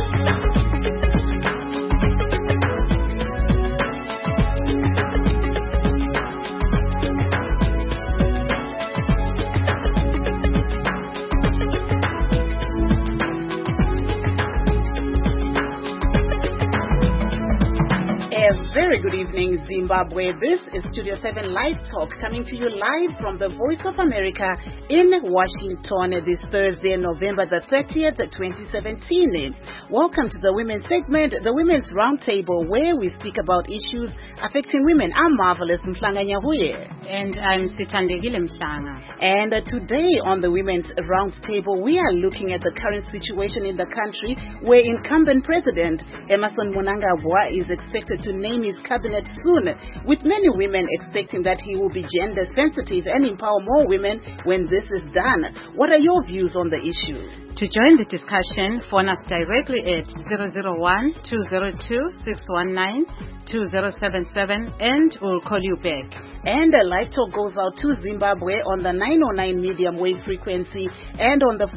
Very good evening, Zimbabwe. This is Studio 7 Live Talk coming to you live from the Voice of America in Washington this Thursday, November the 30th, 2017. Welcome to the Women's segment, the Women's Roundtable, where we speak about issues affecting women. I'm Marvelous Mhlanga Nyahuye. And I'm Sithandegile Mhlanga. And today on the Women's Roundtable, we are looking at the current situation in the country where incumbent President Emmerson Mnangagwa is expected to name his cabinet soon, with many women expecting that he will be gender sensitive and empower more women when this is done. What are your views on the issue? To join the discussion, phone us directly at 001-202-619-2077 and we'll call you back. And the live talk goes out to Zimbabwe on the 909 medium wave frequency and on the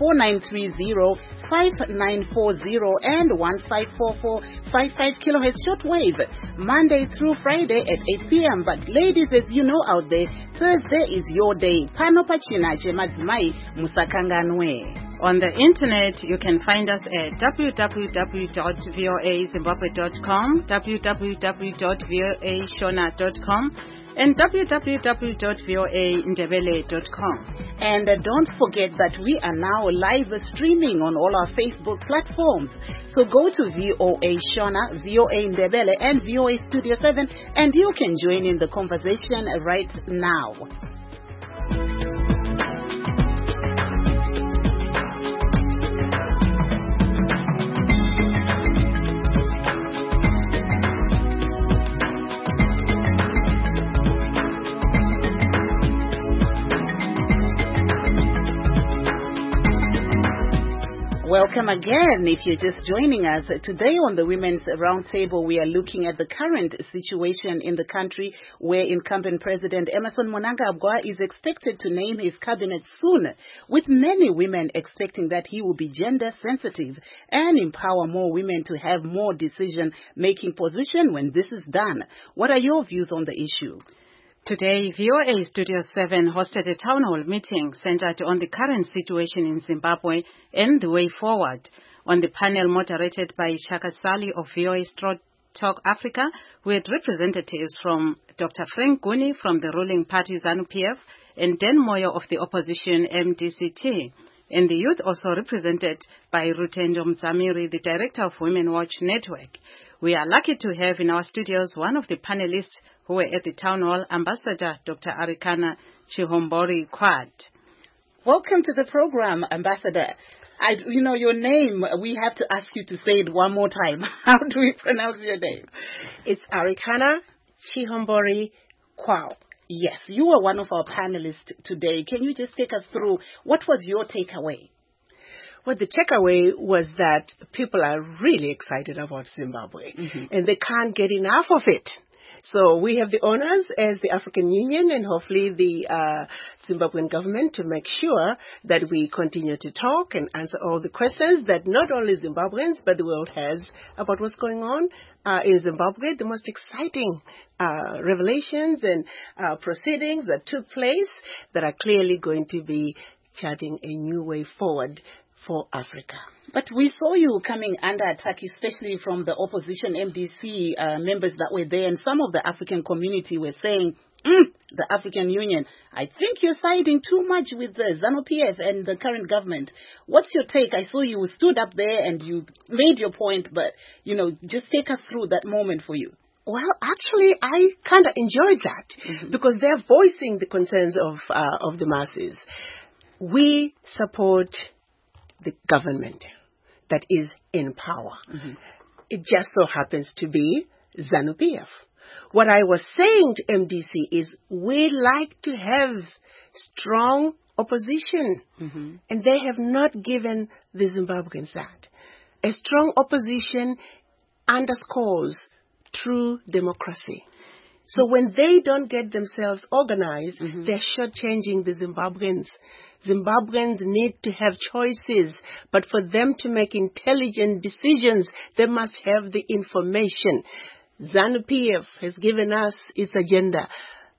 4930-5940 and 1544-55 kilohertz shortwave, Monday through Friday at 8 p.m. But ladies, as you know out there, Thursday is your day. Pano pachina chemadzimai musakanganwe. On the internet, you can find us at www.voazimbabwe.com, www.voashona.com, and www.voandebele.com. And don't forget that we are now live streaming on all our Facebook platforms. So go to VOA Shona, VOA Ndebele, and VOA Studio 7, and you can join in the conversation right now. Welcome again. If you're just joining us, today on the Women's Roundtable, we are looking at the current situation in the country where incumbent President Emmerson Mnangagwa is expected to name his cabinet soon, with many women expecting that he will be gender sensitive and empower more women to have more decision-making position when this is done. What are your views on the issue? Today, VOA Studio 7 hosted a town hall meeting centered on the current situation in Zimbabwe and the way forward. On the panel moderated by Shaka Sali of VOA Talk Africa, we had representatives from Dr. Frank Guni from the ruling party ZANU-PF and Dan Moyo of the opposition MDCT. And the youth also represented by Rutendo Mzamiri, the director of Women Watch Network. We are lucky to have in our studios one of the panelists who were at the town hall, Ambassador Dr. Arikana Chihombori Quad. Welcome to the program, Ambassador. Your name, we have to ask you to say it one more time. How do we pronounce your name? It's Arikana Chihombori Quad. Yes, you are one of our panelists today. Can you just take us through what was your takeaway? Well, the takeaway was that people are really excited about Zimbabwe, and they can't get enough of it. So we have the honors as the African Union and hopefully the Zimbabwean government to make sure that we continue to talk and answer all the questions that not only Zimbabweans but the world has about what's going on in Zimbabwe. The most exciting revelations and proceedings that took place that are clearly going to be charting a new way forward for Africa. But we saw you coming under attack, especially from the opposition MDC members that were there, and some of the African community were saying, the African Union, I think you're siding too much with the ZANU-PF and the current government. What's your take? I saw you stood up there and you made your point, but, just take us through that moment for you. Well, actually, I kind of enjoyed that because they're voicing the concerns of the masses. We support the government that is in power. It just so happens to be ZANU-PF. What I was saying to MDC is we like to have strong opposition, and they have not given the Zimbabweans that. A strong opposition underscores true democracy. So when they don't get themselves organized, they're shortchanging the Zimbabweans. Zimbabweans need to have choices, but for them to make intelligent decisions, they must have the information. ZANU-PF has given us its agenda.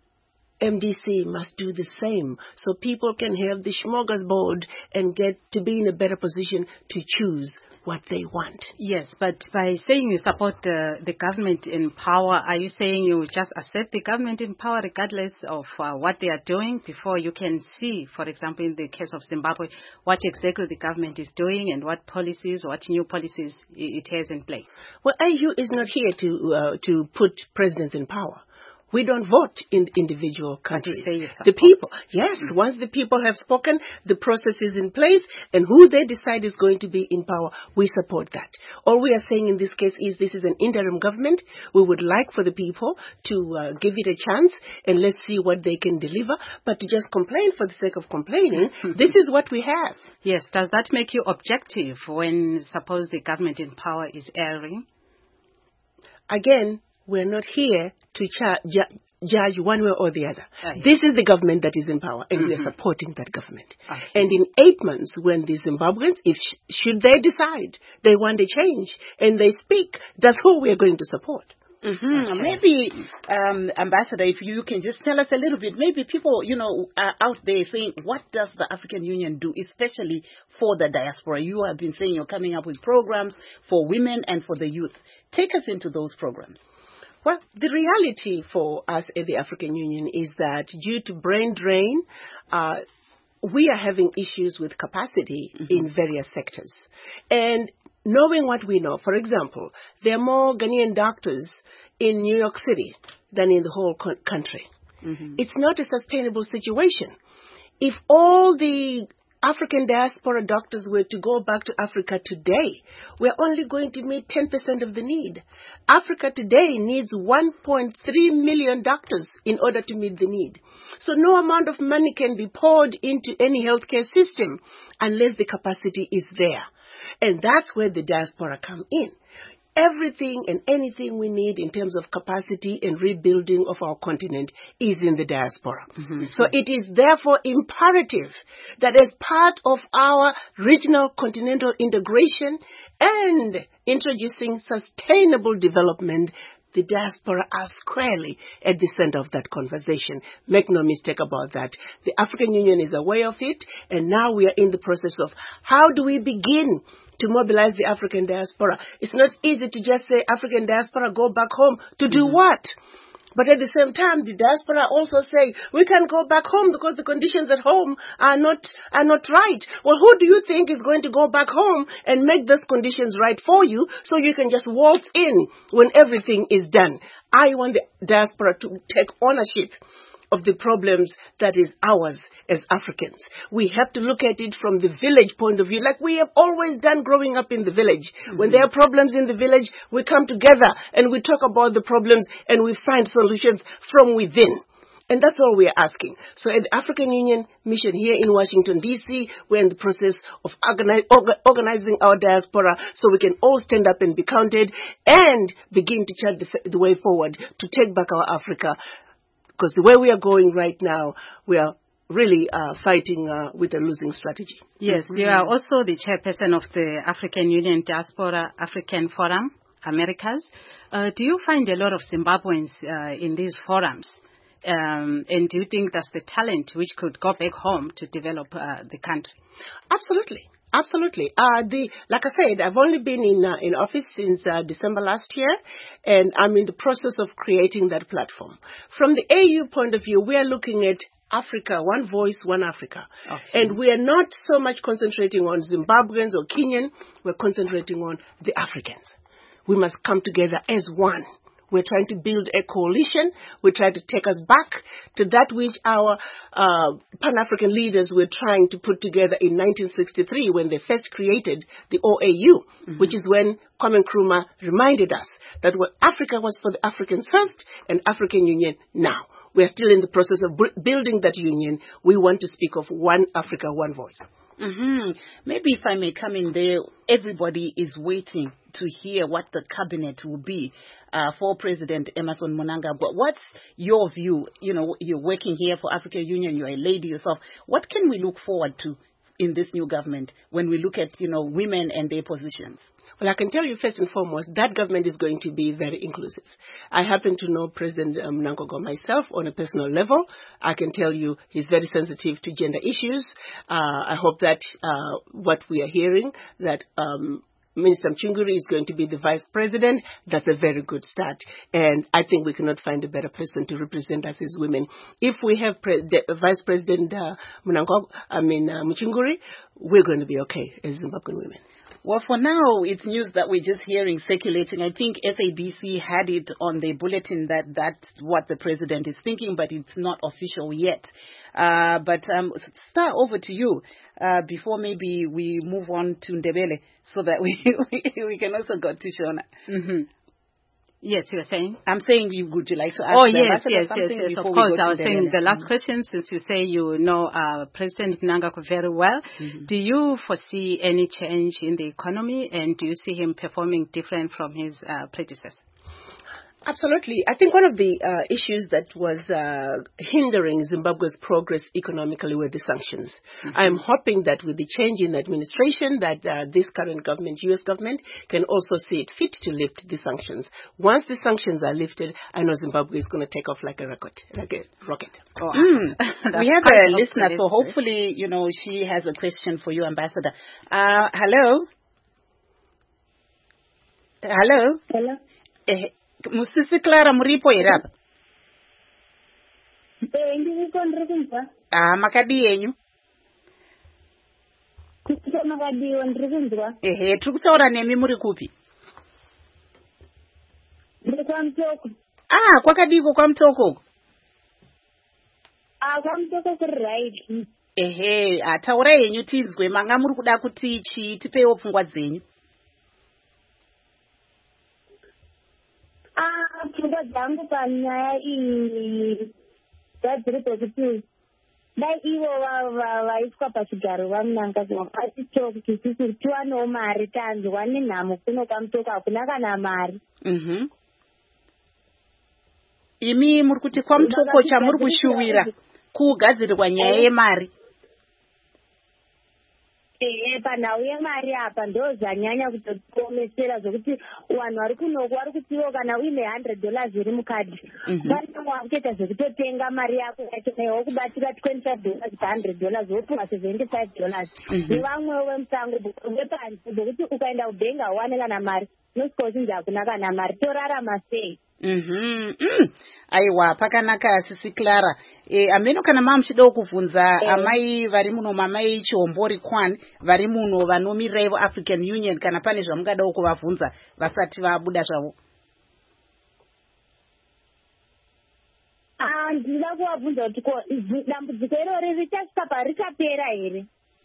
MDC must do the same so people can have the smorgasbord and get to be in a better position to choose what they want. Yes, but by saying you support the government in power, are you saying you just accept the government in power regardless of what they are doing before you can see, for example, in the case of Zimbabwe, what exactly the government is doing and what policies, what new policies it has in place? Well, AU is not here to put presidents in power. We don't vote in individual countries. The people, yes, once the people have spoken, the process is in place, and who they decide is going to be in power, we support that. All we are saying in this case is this is an interim government. We would like for the people to give it a chance, and let's see what they can deliver. But to just complain for the sake of complaining, this is what we have. Yes, does that make you objective when, suppose, the government in power is erring? Again, we're not here to judge one way or the other. This is the government that is in power, and we are supporting that government. And in 8 months, when the Zimbabweans, should they decide they want a change and they speak, that's who we are going to support. Maybe, Ambassador, if you can just tell us a little bit, maybe people, are out there saying, what does the African Union do, especially for the diaspora? You have been saying you're coming up with programs for women and for the youth. Take us into those programs. Well, the reality for us at the African Union is that due to brain drain, we are having issues with capacity in various sectors. And knowing what we know, for example, there are more Ghanaian doctors in New York City than in the whole country. It's not a sustainable situation. If all the African diaspora doctors were to go back to Africa today, we're only going to meet 10% of the need. Africa today needs 1.3 million doctors in order to meet the need. So no amount of money can be poured into any healthcare system unless the capacity is there. And that's where the diaspora come in. Everything and anything we need in terms of capacity and rebuilding of our continent is in the diaspora. So it is therefore imperative that as part of our regional continental integration and introducing sustainable development, the diaspora are squarely at the center of that conversation. Make no mistake about that. The African Union is aware of it, and now we are in the process of how do we begin to mobilize the African diaspora. It's not easy to just say African diaspora, go back home to do what? But at the same time, the diaspora also say, we can't go back home because the conditions at home are not right. Well, who do you think is going to go back home and make those conditions right for you so you can just waltz in when everything is done? I want the diaspora to take ownership of the problems that is ours as Africans. We have to look at it from the village point of view, like we have always done growing up in the village. When there are problems in the village, we come together and we talk about the problems and we find solutions from within. And that's all we are asking. So at the African Union mission here in Washington, D.C., we're in the process of organizing our diaspora so we can all stand up and be counted and begin to chart the way forward to take back our Africa. Because the way we are going right now, we are really fighting with a losing strategy. Yes, you are also the chairperson of the African Union Diaspora African Forum, Americas. Do you find a lot of Zimbabweans in these forums? And do you think that's the talent which could go back home to develop the country? Absolutely. Absolutely. Like I said, I've only been in office since December last year, and I'm in the process of creating that platform. From the AU point of view, we are looking at Africa, one voice, one Africa. Okay. And we are not so much concentrating on Zimbabweans or Kenyan, we're concentrating on the Africans. We must come together as one. We're trying to build a coalition. We're trying to take us back to that which our Pan-African leaders were trying to put together in 1963 when they first created the OAU, which is when Kwame Nkrumah reminded us that Africa was for the Africans first and African Union now. We're still in the process of building that union. We want to speak of one Africa, one voice. Maybe if I may come in there, everybody is waiting to hear what the cabinet will be for President Emmerson Mnangagwa. What's your view? You know, you're working here for African Union, you're a lady yourself. What can we look forward to in this new government when we look at, women and their positions? Well, I can tell you first and foremost, that government is going to be very inclusive. I happen to know President Mnangagwa myself on a personal level. I can tell you he's very sensitive to gender issues. I hope that what we are hearing, that Minister Mchunguri is going to be the vice president. That's a very good start. And I think we cannot find a better person to represent us as women. If we have Vice President Mchunguri, we're going to be okay as Zimbabwean women. Well, for now, it's news that we're just hearing circulating. I think SABC had it on their bulletin that that's what the president is thinking, but it's not official yet. But Star, over to you before maybe we move on to Ndebele so that we can also go to Shona. Yes, you're saying? I'm saying, would you like to ask? Oh, yes, of course. I was saying the last question, since you say you know President Mnangagwa very well, do you foresee any change in the economy, and do you see him performing different from his predecessor? Absolutely. I think one of the issues that was hindering Zimbabwe's progress economically were the sanctions. I'm hoping that with the change in administration, that this current government, U.S. government, can also see it fit to lift the sanctions. Once the sanctions are lifted, I know Zimbabwe is going to take off like a rocket. Oh, we have a listener, so hopefully, she has a question for you, Ambassador. Hello? Hello? Hello? Musisi Clara muripo irapa? Ndiko ndirikunzwa. Makadi yenyu? Kuti makadiwa ndirikunzwa. Tiri kutaura nemi muri kupi? Ndiri kwaMutoko. Kwakadiko kwaMutoko? KwaMutoko kuri right. Taura yenyu tinzwe, manga muri kuda kuti tipeiwo pfungwa dzenyu. Pfungwa dzangu panyaya iyi dzadziri pekuti dai ivo vaiswa pachigaro vaMnangagwa kuti tiwanewo mari, tanzwa nenhamo kuno kwaMutoko hakuna kana mari. Imi muri kuti kwaMutoko chamuri kushuwira kugadzirirwa nyaya yemari? Panhau yemari apa ndozvanyanya kutotiomesera zvokuti vanhu vari kunoko vari kutiwo kana uine $100 iri mukadhi vanenge vakutoita zvekutotenga mari yako yacho wokubatira $25 $100 wopuwa $75 nevamwewo vemusango vepanze zvokuti ukaenda kubhengi hauwane kana mari unosvika uchinzi hakuna kana mari torarama sei? Aiwa, pakanaka Sisi Clara. Ameno kana muchidawo kubvunza amai vari muno, mamai Chihombori Kwan vari muno vanomiriraivo African Union, kana pane zvamungadawo kuvabvunza vasati vabuda zvavo? Ndinoda kuvabvunza kuti dambudziko irori richasvika parichapera here?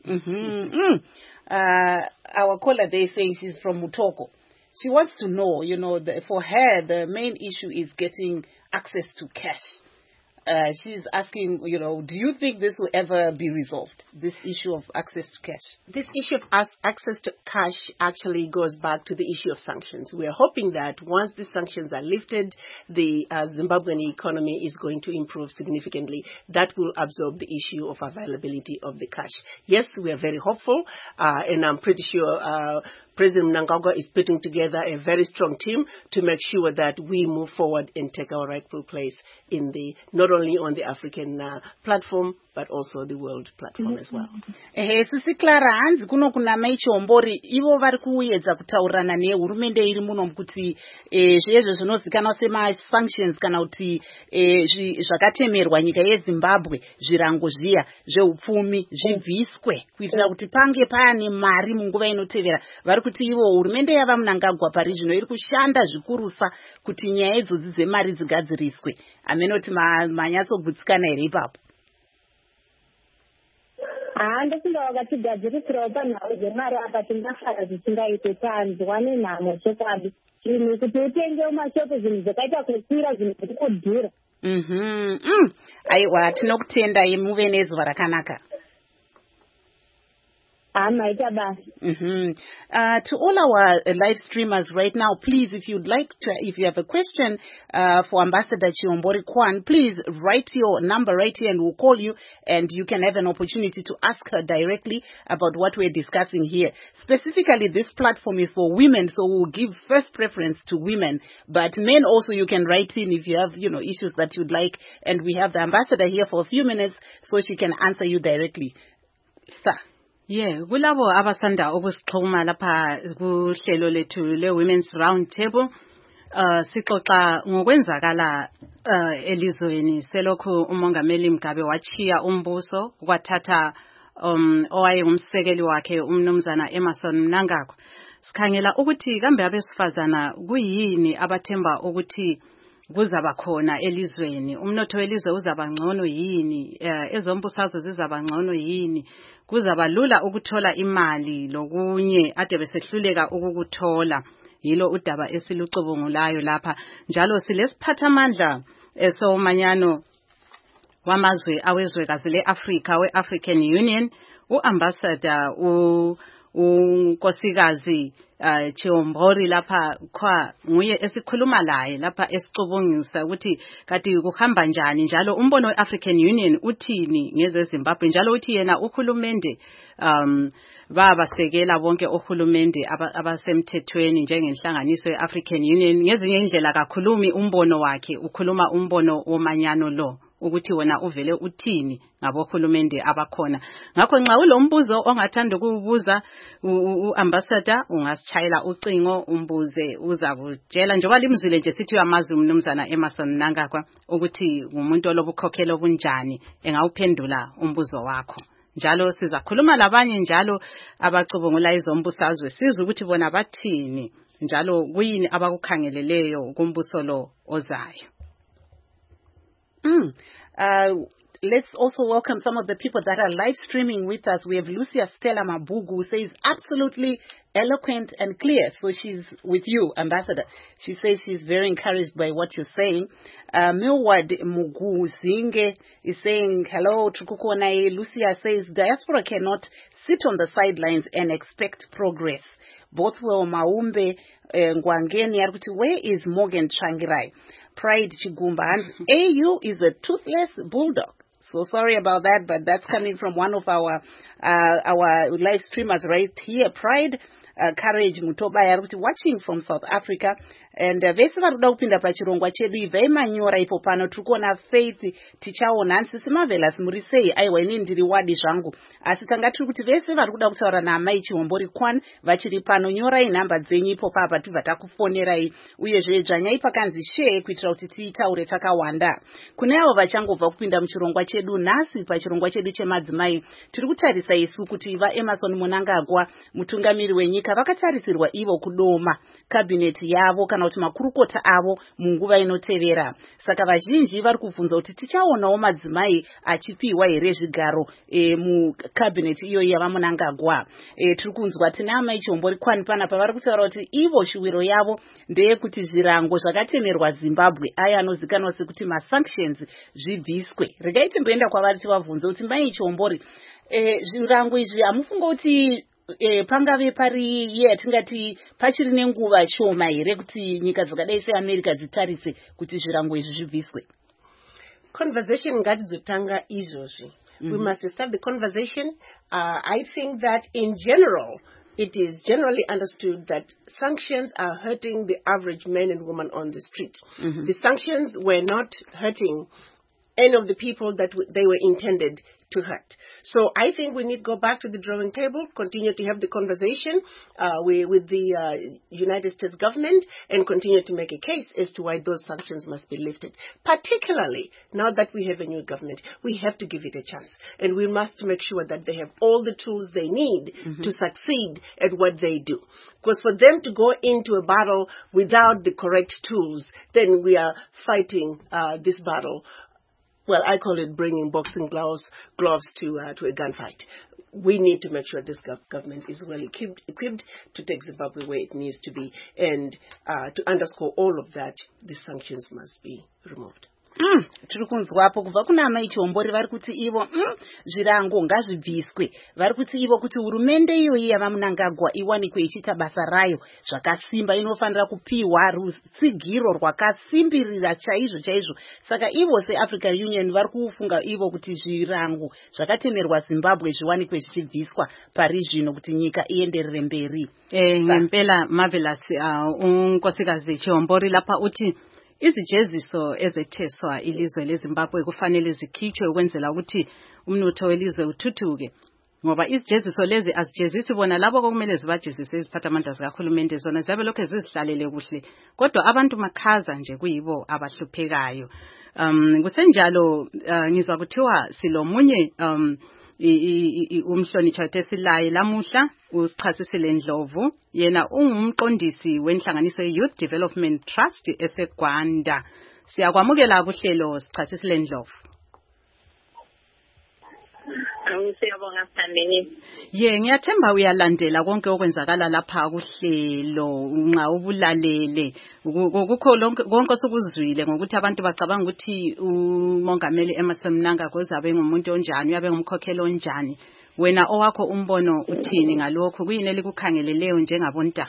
Our caller there saying she's from Mutoko. She wants to know, for her, the main issue is getting access to cash. She's asking, do you think this will ever be resolved, this issue of access to cash? This issue of access to cash actually goes back to the issue of sanctions. We are hoping that once the sanctions are lifted, the Zimbabwean economy is going to improve significantly. That will absorb the issue of availability of the cash. Yes, we are very hopeful, and I'm pretty sure President Mnangagwa is putting together a very strong team to make sure that we move forward and take our rightful place in not only on the African platform, but also the world platform as well. Sisi Clara, hanzi kuno kuna mai Chihombori, ivo vari kuedza kutaurana nehurumende iri muno kuti zvezvo zvinozikanwa sema sanctions kana kuti zvakatemerwa nyika yeZimbabwe, zvirango zviya zveupfumi zvibviswe kuitira kuti pange pane mari munguva inotevera. Vari kuti ivo hurumende yava Mnangagwa pari zvino iri kushanda zvikurusa kuti nyaya idzodzi dzemari dzigadziriswe. Amenoti manyatsobutsikana here ipapo? Ndofunga vakatigadzirisirawo panhau dzemari apa tingafara zvisingaite, tanzwa nenhamo chokwadi. Zvinhu kuti utengewo mashopu, zvinhu zvakaita kukwira, zvinhu zviri kudhura. Aiwa, tinokutendai muve nezuva rakanaka. To all our live streamers right now, please, if you have a question for Ambassador Chiombori Kwan, please write your number right here and we'll call you and you can have an opportunity to ask her directly about what we're discussing here. Specifically, this platform is for women, so we'll give first preference to women. But men also, you can write in if you have, issues that you'd like. And we have the ambassador here for a few minutes so she can answer you directly. Sir. Yeah, kulabo abasanda ukusixhuma lapha kuhlelo lethu le-Women's Round Table. Sixoxa ngokwenzakala elizweni selokhu umongameli Mugabe wachiya umbuso kwathatha owayengumsekeli wakhe umnumzana Emmerson Mnangagwa. Sikhangela ukuthi kambe abesifazana kuyini abathemba ukuthi kuzaba khona elizweni, umnotho welizwe uzaba ngcono yini, ezombusazwe zizaba ngcono yini, kuzaba lula ukuthola imali lokunye ade besehluleka ukukuthola. Yilo udaba esilucubungulayo lapha. Njalo silesiphathamandla somanyano wamazwe awezwekazi le-Africa we-African Union, uambassador unkosikazi Chiombori lapha kwa nguye esikhuluma laye lapha esicubungisa ukuthi kati kuhamba njani, njalo umbono we-African Union uthini ngeze Zimbabwe, njalo uthi yena uhulumende babasekela bonke ohulumende abasemthethweni njengenhlanganiso ye-African Union. Ngezinye indlela kakhulumi umbono wakhe, ukhuluma umbono womanyano lo ukuthi wona uvele uthini ngabohulumende abakhona. Ngakho nxa ulombuzo ongathanda ukubuza uambassador ungasichayela ucingo umbuze, uzakutshela njengoba limzwile nje sithi uyamazi umnumzana Emmerson Mnangagwa ukuthi ngumuntu olobukhokhelo bunjani, engawuphendula umbuzo wakho. Njalo sizakhuluma labanye njalo abacubungula izombusazwe sizwe ukuthi bona bathini njalo kuyini abakukhangeleleyo kumbuso lo ozayo. Let's also welcome some of the people that are live streaming with us. We have Lucia Stella Mabugu, who says absolutely eloquent and clear. So she's with you, Ambassador. She says she's very encouraged by what you're saying. Milward Muguzinge is saying, hello, Trukukona. Lucia says, diaspora cannot sit on the sidelines and expect progress. Both were Maumbe Ngwangeni. Where is Morgan Changirai? Pride Chigumba. And AU is a toothless bulldog. So sorry about that, but that's coming from one of our live streamers right here. Pride Courage Mutoba watching from South Africa. And vese varuda kupinda pachirongwa chedu vaimanyora ipo pano turikuona Faith tichaona ansisi Marvelous murisei aiwa ini ndiri wadi zvangu asi tanga tiri kuti vese varikuda kutaura naamai Chiombori Kwan vachiri pano nyorai nhamba dzenyu ipo papa tibva takufonerai uyezve dzvanyai pakanzi share kuitira kuti tiitaure takawanda. Kune avo vachangobva kupinda muchirongwa chedu nhasi pachirongwa chedu chemadzimai tiri kutarisa isu kuti vaEmmerson Mnangagwa mutungamiri wenyika vakatarisirwa ivo kudoma kabineti yavo kana kuti makurukota avo munguva inotevera. Saka vazhinji vari kubvunza kuti tichaonawo madzimai achipiwa here zvigaro mukabineti iyoyi yavaMnangagwa. Tiri kunzwa tina amai Chiombori Kwan panapa vari kutaura kuti ivo shuviro yavo ndeyekuti zvirango zvakatemerwa Zimbabwe aya anozikanwa sekuti masanctions zvibviswe. Regai timboenda kwavari tivabvunze kuti mai Chiombori, zvirango izvi hamufunga kuti pangave pari yatingati pachiri nenguva shoma here kuti nyika dzakadai seAmerica dzitarise kuti zvirango izvi zvibviswe? Conversation ngatidzotanga izvozvi. We must start the conversation. I think that in general, it is generally understood that sanctions are hurting the average man and woman on the street. The sanctions were not hurting any of the people that they were intended to hurt. So I think we need to go back to the drawing table, continue to have the conversation with the United States government and continue to make a case as to why those sanctions must be lifted. Particularly now that we have a new government, we have to give it a chance. And we must make sure that they have all the tools they need to succeed at what they do. Because for them to go into a battle without the correct tools, then we are fighting this battle. Well, I call it bringing boxing gloves to a gunfight. We need to make sure this government is well equipped to take Zimbabwe where it needs to be. And to underscore all of that, the sanctions must be removed. tiri kunzwapo kubva kuna Amai Chihombori vari kuti ivo zvirango ngazvibviswe. Vari kuti ivo kuti hurumende iyoyi yavaMnangagwa iwanikwe ichiita basa rayo zvakasimba, inofanira kupiwa rutsigiro rwakasimbirira chaizvo chaizvo. Saka ivo seAfrican Union vari kufunga ivo kuti zvirango zvakatemerwa Zimbabwe zviwanikwe zvichibviswa pari zvino kuti nyika ienderere mberi. Ngempela marvelous unkosikazi Chihombori lapha uthi izijeziso ezetheswa ilizwe leZimbabwe kufanele zikhitshwe ukwenzela ukuthi umnotho welizwe uthuthuke, ngoba izijeziso lezi azijezisi bona labo okumele zibajezise iziphathamandla zikahulumende, zona ziyabe lokho zizihlalele kuhle, kodwa abantu makhaza nje kuyibo abahluphekayo. Kusenjalo ngizwa kuthiwa silomunye umhlonishwa tesilaye lamuhla usichasisile Ndlovu, yena ungumqondisi wenhlanganiso ye-Youth Development Trust eseGwanda. Siyakwamukela kuhlelo sichasisile Ndlovu. Siyabonga Sithandeni. Ngiyathemba uyalandela konke okwenzakala lapha kuhlelo nxa ubulalele. Kukho konke osukuzwile ngokuthi abantu bacabanga ukuthi uMongameli Emmerson Mnangagwa uzabe ngumuntu onjani, uyabe ngumkhokheli onjani. Wena owakho umbono uthini ngalokho? Kuyini elikukhangeleleyo njengabonta?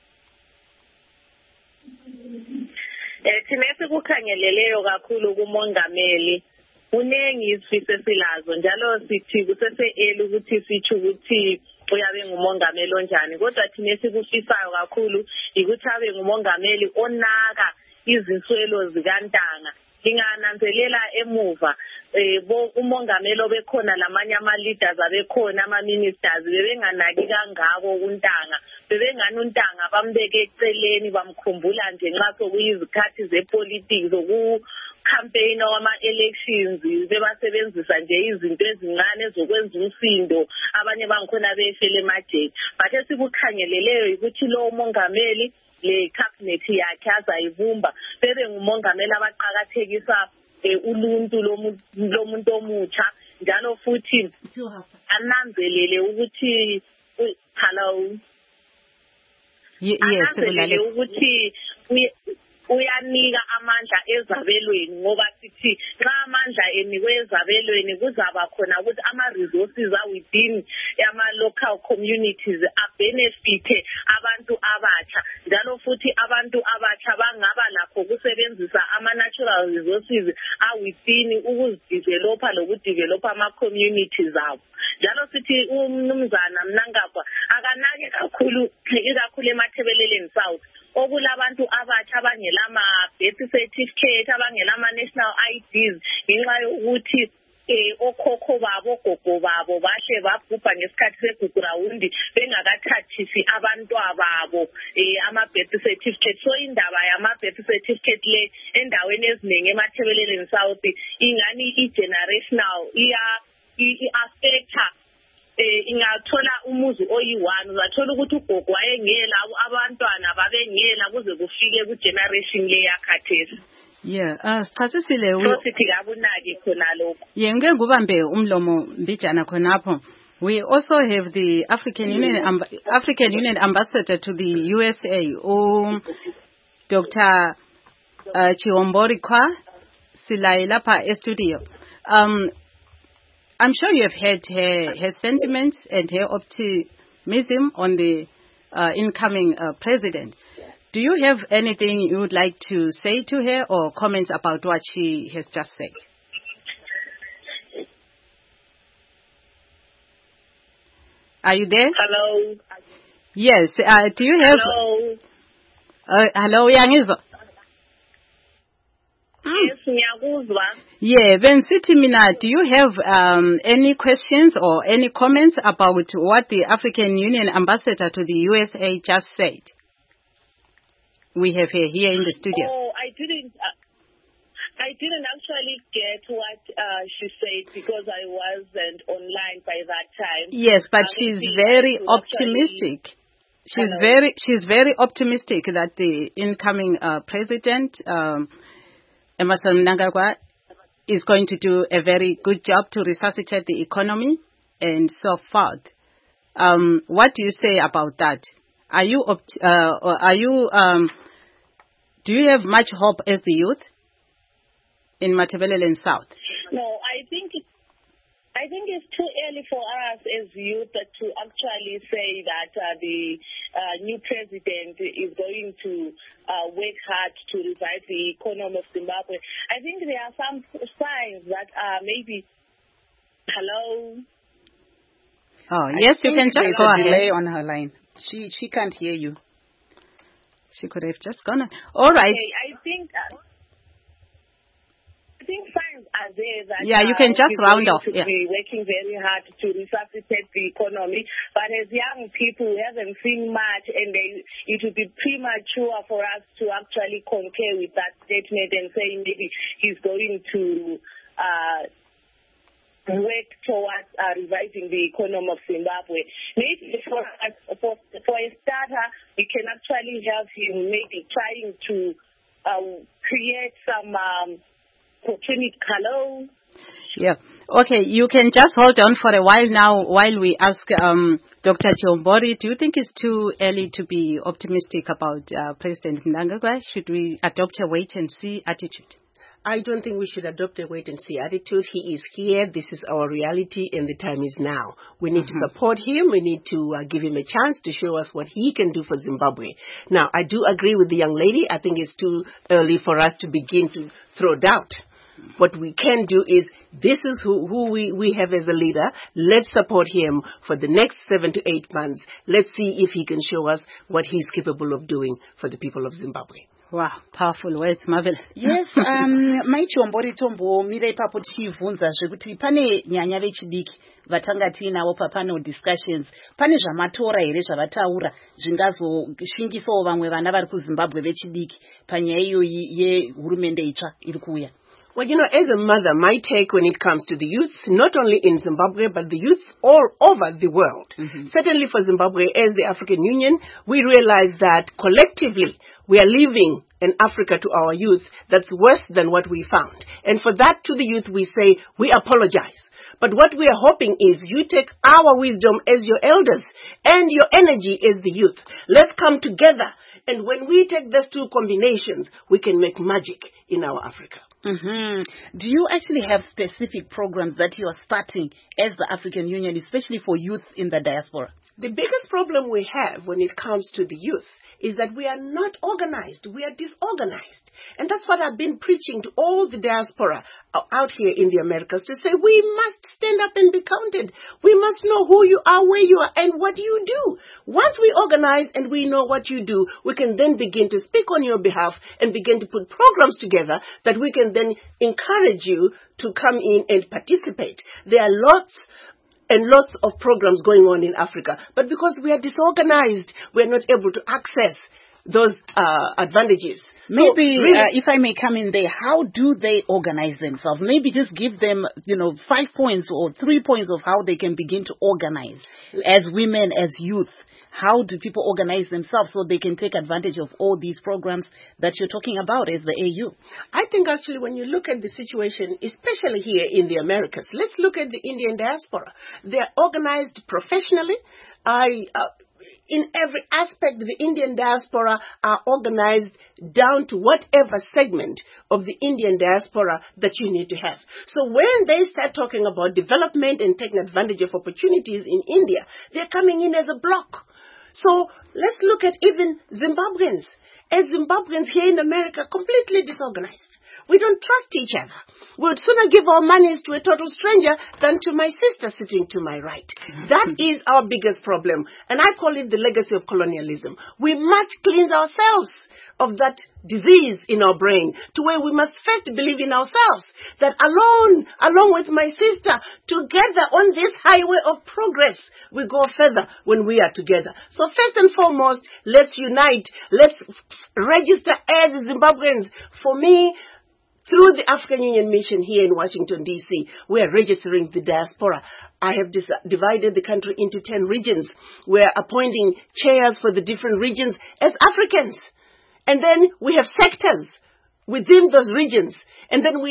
Thina esikukhangeleleyo kakhulu kuMongameli unengi isifiso esilazo, njalo sithi kusese-eli ukuthi sitsho ukuthi uyabe ngumongameli onjani, kodwa thina esikufisayo kakhulu ukuthi abe ngumongameli onaka izinswelo zikaNtanga. Ngingananzelela emuva umongameli obekhona lamanye ama-leaders abekhona, ama-ministers bebenganaki kangako uNtanga, bebengani uNtanga bambeke eceleni bamkhumbula nje nxa sokuyizikhathi zepolitics campaign wama-elections, bebasebenzisa nje izinto ezincane zokwenza umsindo, abanye bangikhona befele emajele. But esikukhangeleleyo ukuthi lo mongameli le cabinet yakhe azayivumba bebe ngumongameli abaqakathekisa uluntu lomuntu omutsha, njalo futhi ananzelele ukuthi ananzelele ukuthi uyanika amandla ezabelweni, ngoba sithi nxa amandla enikwe ezabelweni kuzaba khona ukuthi ama-resources within ama-local communities abenefite abantu abatsha, njalo futhi abantu abatsha bangaba lakho kusebenzisa ama-natural resources within ukuzidevelopha lokudevelopha ama-communities abo. Njalo sithi uMnumzana Mnangagwa akanake kakhulu ikakhulu emathebeleleni South okulabantu abatsha abangela ama-birth certificate, abangela ama-national IDs ngenxa yokuthi okhokho babo, ogogo babo bahle babhubha ngesikhathi segugurawundi bengakathathisi abantwababo ama-birth certificate. So indaba yama-birth certificate le endaweni eziningi emathebeleleni South ingani i-generational i-affecta ingathola umuzi oyi-1, uzathola ukuthi ugogo wayengela, abantwana babengela kuze kufike ku-generation le yakhathesi. Sichasisile so sithi kabunaki khona lokho. Ngeke ngubambe umlomo mbijana khonapho. We also have the African Union ambassador to the USA, Dr. Chihombori Kwa Silaye lapha e-studio. I'm sure you have heard her sentiments and her optimism on the incoming president. Do you have anything you would like to say to her or comments about what she has just said? Are you there? Hello. Yes. Do you have? Hello. Hello, Yangizo. Yes, ngiyakuzwa. Bensithi mina, do you have any questions or any comments about what the African Union ambassador to the USA just said? We have her here in the studio. I didn't actually get what she said because I wasn't online by that time. Yes, but she's very optimistic. She's very optimistic that the incoming president, Emmerson Mnangagwa, is going to do a very good job to resuscitate the economy and so forth. What do you say about that? Do you have much hope as the youth? in Matabeleland South? No, I think it's too early for us as youth to actually say that the new president is going to work hard to revive the economy of Zimbabwe. I think there are some signs that maybe. Hello. Oh yes, you can just go ahead. Delay on her line. She can't hear you. She could have just gone on. All right. Okay, I think signs are there that you can just round off. Be working very hard to resuscitate the economy, but as young people, we haven't seen much, and it would be premature for us to actually concur with that statement and say maybe he's going to work towards reviving the economy of Zimbabwe. Maybe for a starter, we can actually have him maybe trying to create some opportunity. Hello? Yeah. Okay, you can just hold on for a while now while we ask Dr. Chihombori, do you think it's too early to be optimistic about President Mnangagwa? Should we adopt a wait-and-see attitude? I don't think we should adopt a wait-and-see attitude. He is here. This is our reality, and the time is now. We need to support him. We need to give him a chance to show us what he can do for Zimbabwe. Now, I do agree with the young lady. I think it's too early for us to begin to throw doubt. What we can do is, this is who we have as a leader. Let's support him for the next 7 to 8 months. Let's see if he can show us what he's capable of doing for the people of Zimbabwe. Wow, powerful words, marvelous. Yes, Chihombori Tombo mire ipapo tichibvunza zvekuti pane nyanya vechidiki vatanga tiinawo papanel discussions, pane zvamatora here zvavataura zvingazoshingisawo vamwe vana vari kuZimbabwe vechidiki panyaya iyoyi yehurumende itsva iri kuuya. Well, as a mother, my take when it comes to the youth, not only in Zimbabwe, but the youth all over the world. Certainly for Zimbabwe, as the African Union, we realize that collectively we are leaving an Africa to our youth that's worse than what we found. And for that, to the youth, we say, we apologize. But what we are hoping is you take our wisdom as your elders and your energy as the youth. Let's come together. And when we take those two combinations, we can make magic in our Africa. Do you actually have specific programs that you are starting as the African Union, especially for youth in the diaspora? The biggest problem we have when it comes to the youth is that we are not organized. We are disorganized. And that's what I've been preaching to all the diaspora out here in the Americas, to say we must stand up and be counted. We must know who you are, where you are, and what you do. Once we organize and we know what you do, we can then begin to speak on your behalf and begin to put programs together that we can then encourage you to come in and participate. There are lots and lots of programs going on in Africa. But because we are disorganized, we are not able to access those advantages. Maybe, if I may come in there, how do they organize themselves? Maybe just give them, 5 points or 3 points of how they can begin to organize as women, as youth. How do people organize themselves so they can take advantage of all these programs that you're talking about as the AU? I think actually when you look at the situation, especially here in the Americas, let's look at the Indian diaspora. They're organized professionally. In every aspect, the Indian diaspora are organized down to whatever segment of the Indian diaspora that you need to have. So when they start talking about development and taking advantage of opportunities in India, they're coming in as a block. So let's look at even Zimbabweans. As Zimbabweans here in America, completely disorganized. We don't trust each other. We'd sooner give our monies to a total stranger than to my sister sitting to my right. That is our biggest problem. And I call it the legacy of colonialism. We must cleanse ourselves of that disease in our brain, to where we must first believe in ourselves, that along with my sister, together on this highway of progress, we go further when we are together. So first and foremost, let's unite. Let's register as Zimbabweans. For me, through the African Union mission here in Washington, D.C., we are registering the diaspora. I have divided the country into 10 regions. We are appointing chairs for the different regions as Africans. And then we have sectors within those regions. And then we have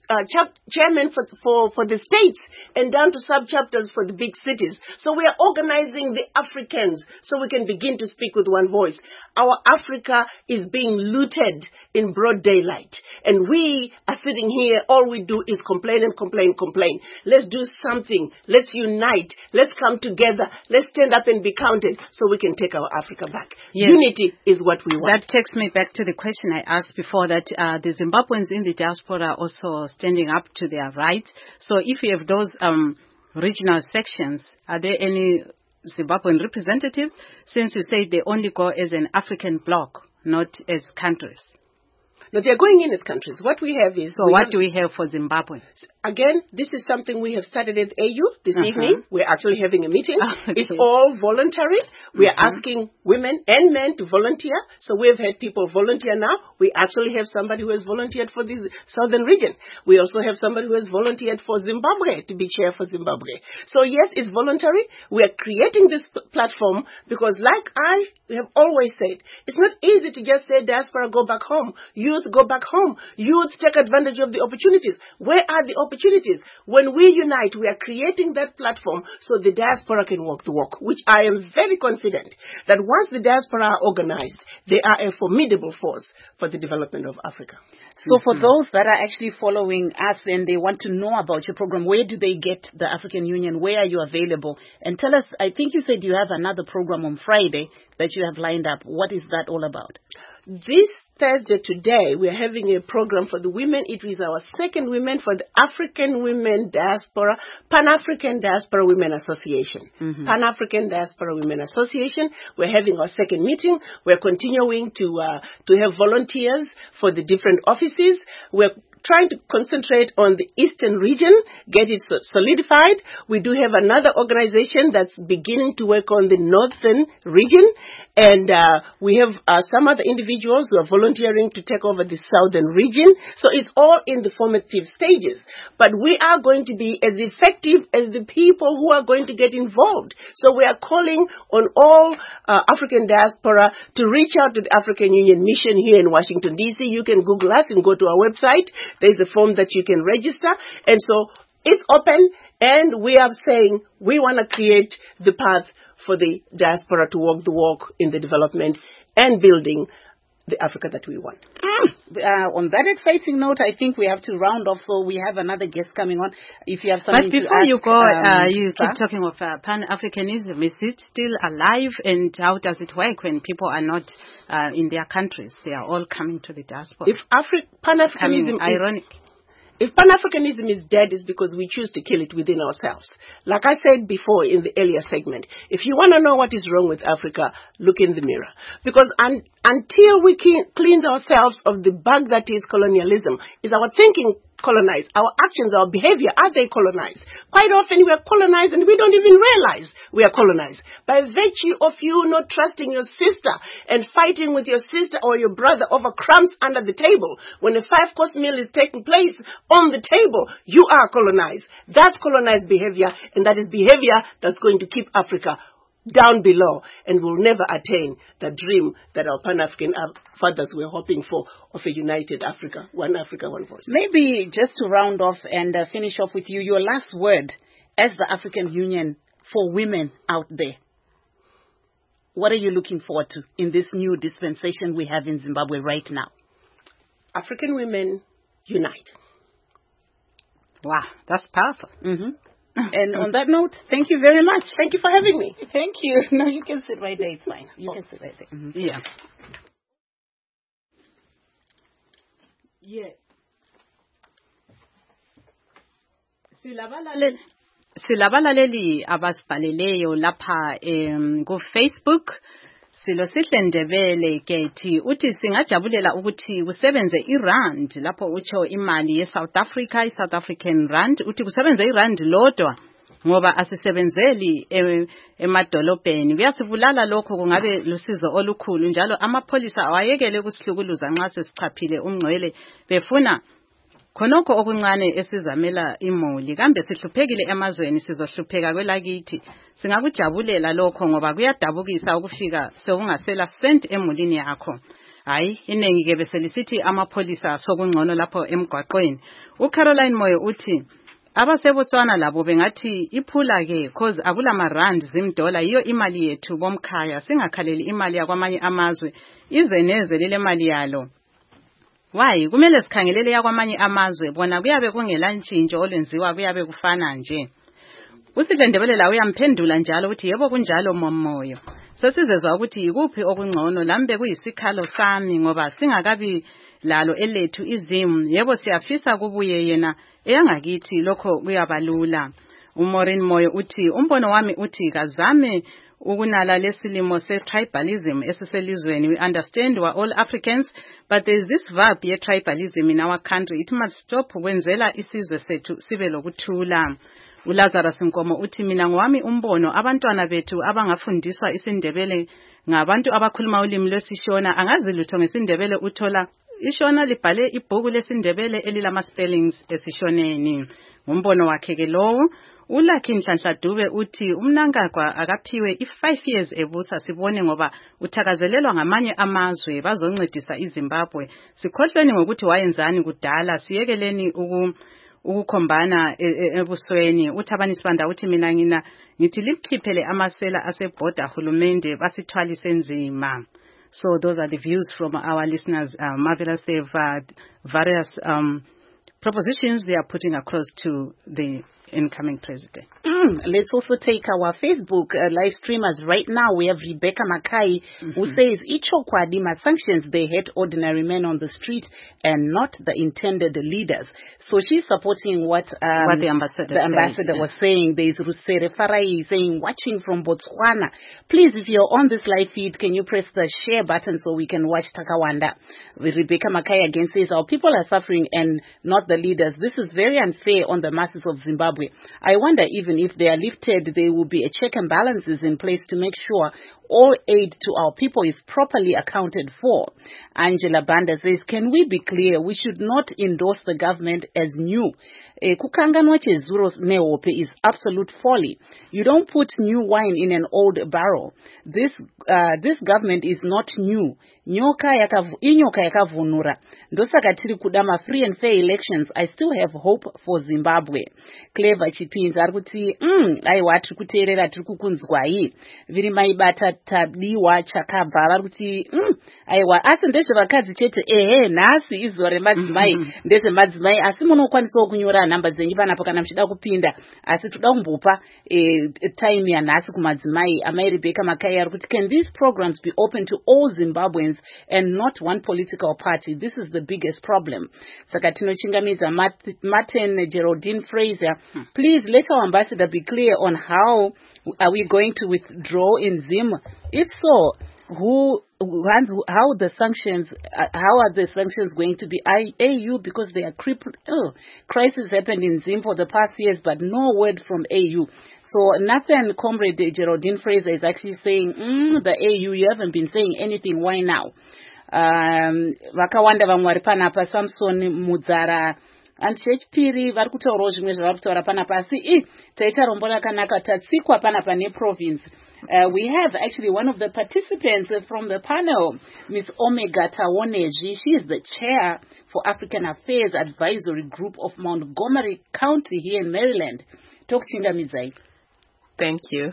chairman for the states and down to sub-chapters for the big cities. So we are organizing the Africans so we can begin to speak with one voice. Our Africa is being looted in broad daylight. And we are sitting here, all we do is complain and complain. Let's do something. Let's unite. Let's come together. Let's stand up and be counted so we can take our Africa back. Yes. Unity is what we want. That takes me back to the question I asked before, that the Zimbabweans in the diaspora are also standing up to their rights. So if you have those regional sections, are there any Zimbabwean representatives, since you say they only go as an African bloc, not as countries? No, they're going in as countries. What we have is... So what do we have for Zimbabwe? Again, this is something we have started at AU this evening. We're actually having a meeting. Okay. It's all voluntary. We are asking women and men to volunteer. So we've had people volunteer now. We actually have somebody who has volunteered for the southern region. We also have somebody who has volunteered for Zimbabwe to be chair for Zimbabwe. So yes, it's voluntary. We are creating this platform because, like I have always said, it's not easy to just say diaspora, go back home. Youth, go back home. Youth, take advantage of the opportunities. Where are the opportunities? When we unite, we are creating that platform so the diaspora can walk the walk, which I am very confident that once the diaspora are organized, they are a formidable force for the development of Africa. So for those that are actually following us and they want to know about your program, where do they get the African Union? Where are you available? And tell us, I think you said you have another program on Friday that you have lined up. What is that all about? This Thursday today, we are having a program for the women. It is our second women for the African Women Diaspora, Pan-African Diaspora Women Association. Pan-African Diaspora Women Association. We're having our second meeting. We're continuing to have volunteers for the different offices. We're trying to concentrate on the eastern region, get it solidified. We do have another organization that's beginning to work on the northern region. And we have some other individuals who are volunteering to take over the southern region. So it's all in the formative stages. But we are going to be as effective as the people who are going to get involved. So we are calling on all African diaspora to reach out to the African Union Mission here in Washington, D.C. You can Google us and go to our website. There's a form that you can register. And so it's open, and we are saying we want to create the path for the diaspora to walk the walk in the development and building the Africa that we want. On that exciting note, I think we have to round off, so we have another guest coming on. If you have something to ask. But before you go, you keep talking of Pan-Africanism. Is it still alive, and how does it work when people are not in their countries? They are all coming to the diaspora. If Pan-Africanism ironic. If Pan-Africanism is dead, it's because we choose to kill it within ourselves. Like I said before in the earlier segment, if you want to know what is wrong with Africa, look in the mirror. Because until we cleanse ourselves of the bug that is colonialism, is our thinking colonized? Our actions, our behavior, are they colonized? Quite often we are colonized and we don't even realize we are colonized. By virtue of you not trusting your sister and fighting with your sister or your brother over crumbs under the table, when a 5-course meal is taking place on the table, you are colonized. That's colonized behavior, and that is behavior that's going to keep Africa down below, and will never attain the dream that our Pan-African fathers were hoping for of a united Africa, one voice. Maybe just to round off and finish off with you, your last word as the African Union for women out there. What are you looking forward to in this new dispensation we have in Zimbabwe right now? African women unite. Wow, that's powerful. And on that note, thank you very much. Thank you for having me. Thank you. No, you can sit right there. It's fine. You can sit right there. Yeah. Yeah. Silabalaleli abasibhaleleyo lapha ku Facebook. Silo sihle Ndebele kethi uthi singajabulela ukuthi kusebenze irand lapho utsho imali ye South Africa, South African rand, uthi kusebenze irand lodwa ngoba asisebenzeli emadolobheni. Kuyasibulala lokho, kungabe lusizo olukhulu, njalo amapholisa awayekele ukusihlukuluza nxa sesichaphile umngcwele befuna khonokho okuncane esizamela imuli. Kambe sihluphekile emazweni, sizohlupheka kwelakithi. Singakujabulela lokho ngoba kuyadabukisa ukufika sekungasela cent emulini yakho. hayi iningi ke beselisithi amapholisa sokungcono lapho emgwaqweni. uCaroline Moyo uthi abaseBotswana labo bengathi iphula ke cause akulama rand zimdola yiyo imali yethu bomkhaya singakhaleli imali yakwamanye amazwe ize neze lele mali yalo. Why kumele sikhangelele yakwamanye amazwe bona kuyabe kungela ntshintsho olwenziwa kuyabe kufana nje. uSidlendebele la uyamphendula njalo uthi yebo kunjalo Moyo. Sesizezwa ukuthi ikuphi okungcono lambe kuyisikhalo sami ngoba singakabi lalo elethu izimu yebo siyafisa kubuye yena eyangakithi lokho kuyabalula. uMaureen Moyo uthi umbono wami uthi kazame ukunala lesilimo se-tribalism esiselizweni. We understand we're all Africans, but there's this verb ye tribalism in our country. It must stop wenzela isizwe sethu sibe lokuthula. uLazarus Nkomo uthi mina ngwami umbono abantwana bethu abangafundiswa isiNdebele ngabantu abakhuluma ulimi lwesishona angazi lutho ngesindebele uthola ishona libhale ibhuku lesindebele elilama spellings esishoneni. ngumbono wakhe ke lowo. uLucky Nhlanhla Dube uthi uMnangagwa akaphiwe i5 years ebusa sibone ngoba uthakazelelwa ngamanye amazwe bazoncedisa iZimbabwe. Sikhohlweni ngokuthi wayenzani kudala siyekeleni ukukhombana ebusweni. uThabani Sibanda uthi mina ngithi likhiphele amasela asebhoda hulumende basithwalise nzima. So those are the views from our listeners. Marvelous, they've various propositions they are putting across to the incoming president. Let's also take our Facebook live streamers right now. We have Rebecca Makai who says Ichokwadima sanctions they hit ordinary men on the street and not the intended leaders. So she's supporting what the ambassador was saying. There's Rusere Farai saying watching from Botswana. Please, if you're on this live feed, can you press the share button so we can watch Takawanda? Rebecca Makai again says our people are suffering and not the leaders. This is very unfair on the masses of Zimbabwe. I wonder even if they are lifted, there will be a check and balances in place to make sure all aid to our people is properly accounted for. Angela Banda says, can we be clear? We should not endorse the government as new. Kukanganwa chezuros neope is absolute folly. You don't put new wine in an old barrel. This government is not new. Inyoka yakavunura. Ndosaka tiri kudama free and fair elections. I still have hope for Zimbabwe. Clever Chipins arguti aiwa tiri kuteerera tiri kukunzwa hii. Viri maibata tabiwa chakabva arguti aiwa asi ndezve vakadzi chete nhasi izuva remadzimai ndezve madzimai asi munokwanisa kunyora nhamba dzenyu panapa kana muchida kupinda asi toda kumbopa time yanhasi kumadzimai. Amai Rebecca Makai arguti can these programs be open to all Zimbabweans and not one political party? This is the biggest problem. Saka tinochingamidza Martin Geraldine Fraser, please let our ambassador be clear on how are we going to withdraw in Zim. If so, how the sanctions? How are the sanctions going to be? AU, because they are crippled. Crisis happened in Zim for the past years, but no word from AU. So Nathan Comrade Geraldine Fraser is actually saying, the AU, you haven't been saying anything. Why now? Vakawanda vamwari panapa Samson Mudzara and Chechpiri vari kutaurawo zvimwe zvavari kutaura panapa asi taita rombo rakanaka tatsikwa panapa neprovince. We have actually one of the participants from the panel, Ms. Omega Tawonezhi. She is the chair for African Affairs Advisory Group of Montgomery County here in Maryland. Talk Chingamizai. Thank you.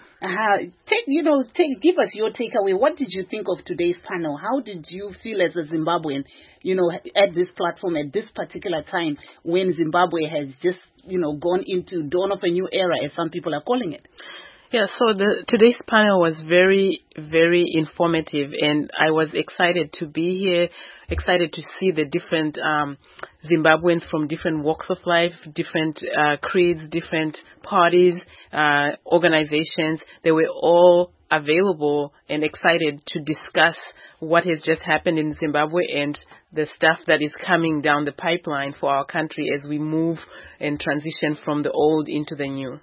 Give us your takeaway. What did you think of today's panel? How did you feel as a Zimbabwean, at this platform at this particular time when Zimbabwe has just, gone into dawn of a new era, as some people are calling it? Yeah, so today's panel was very, very informative, and I was excited to be here, excited to see the different Zimbabweans from different walks of life, different creeds, different parties, organizations. They were all available and excited to discuss what has just happened in Zimbabwe and the stuff that is coming down the pipeline for our country as we move and transition from the old into the new.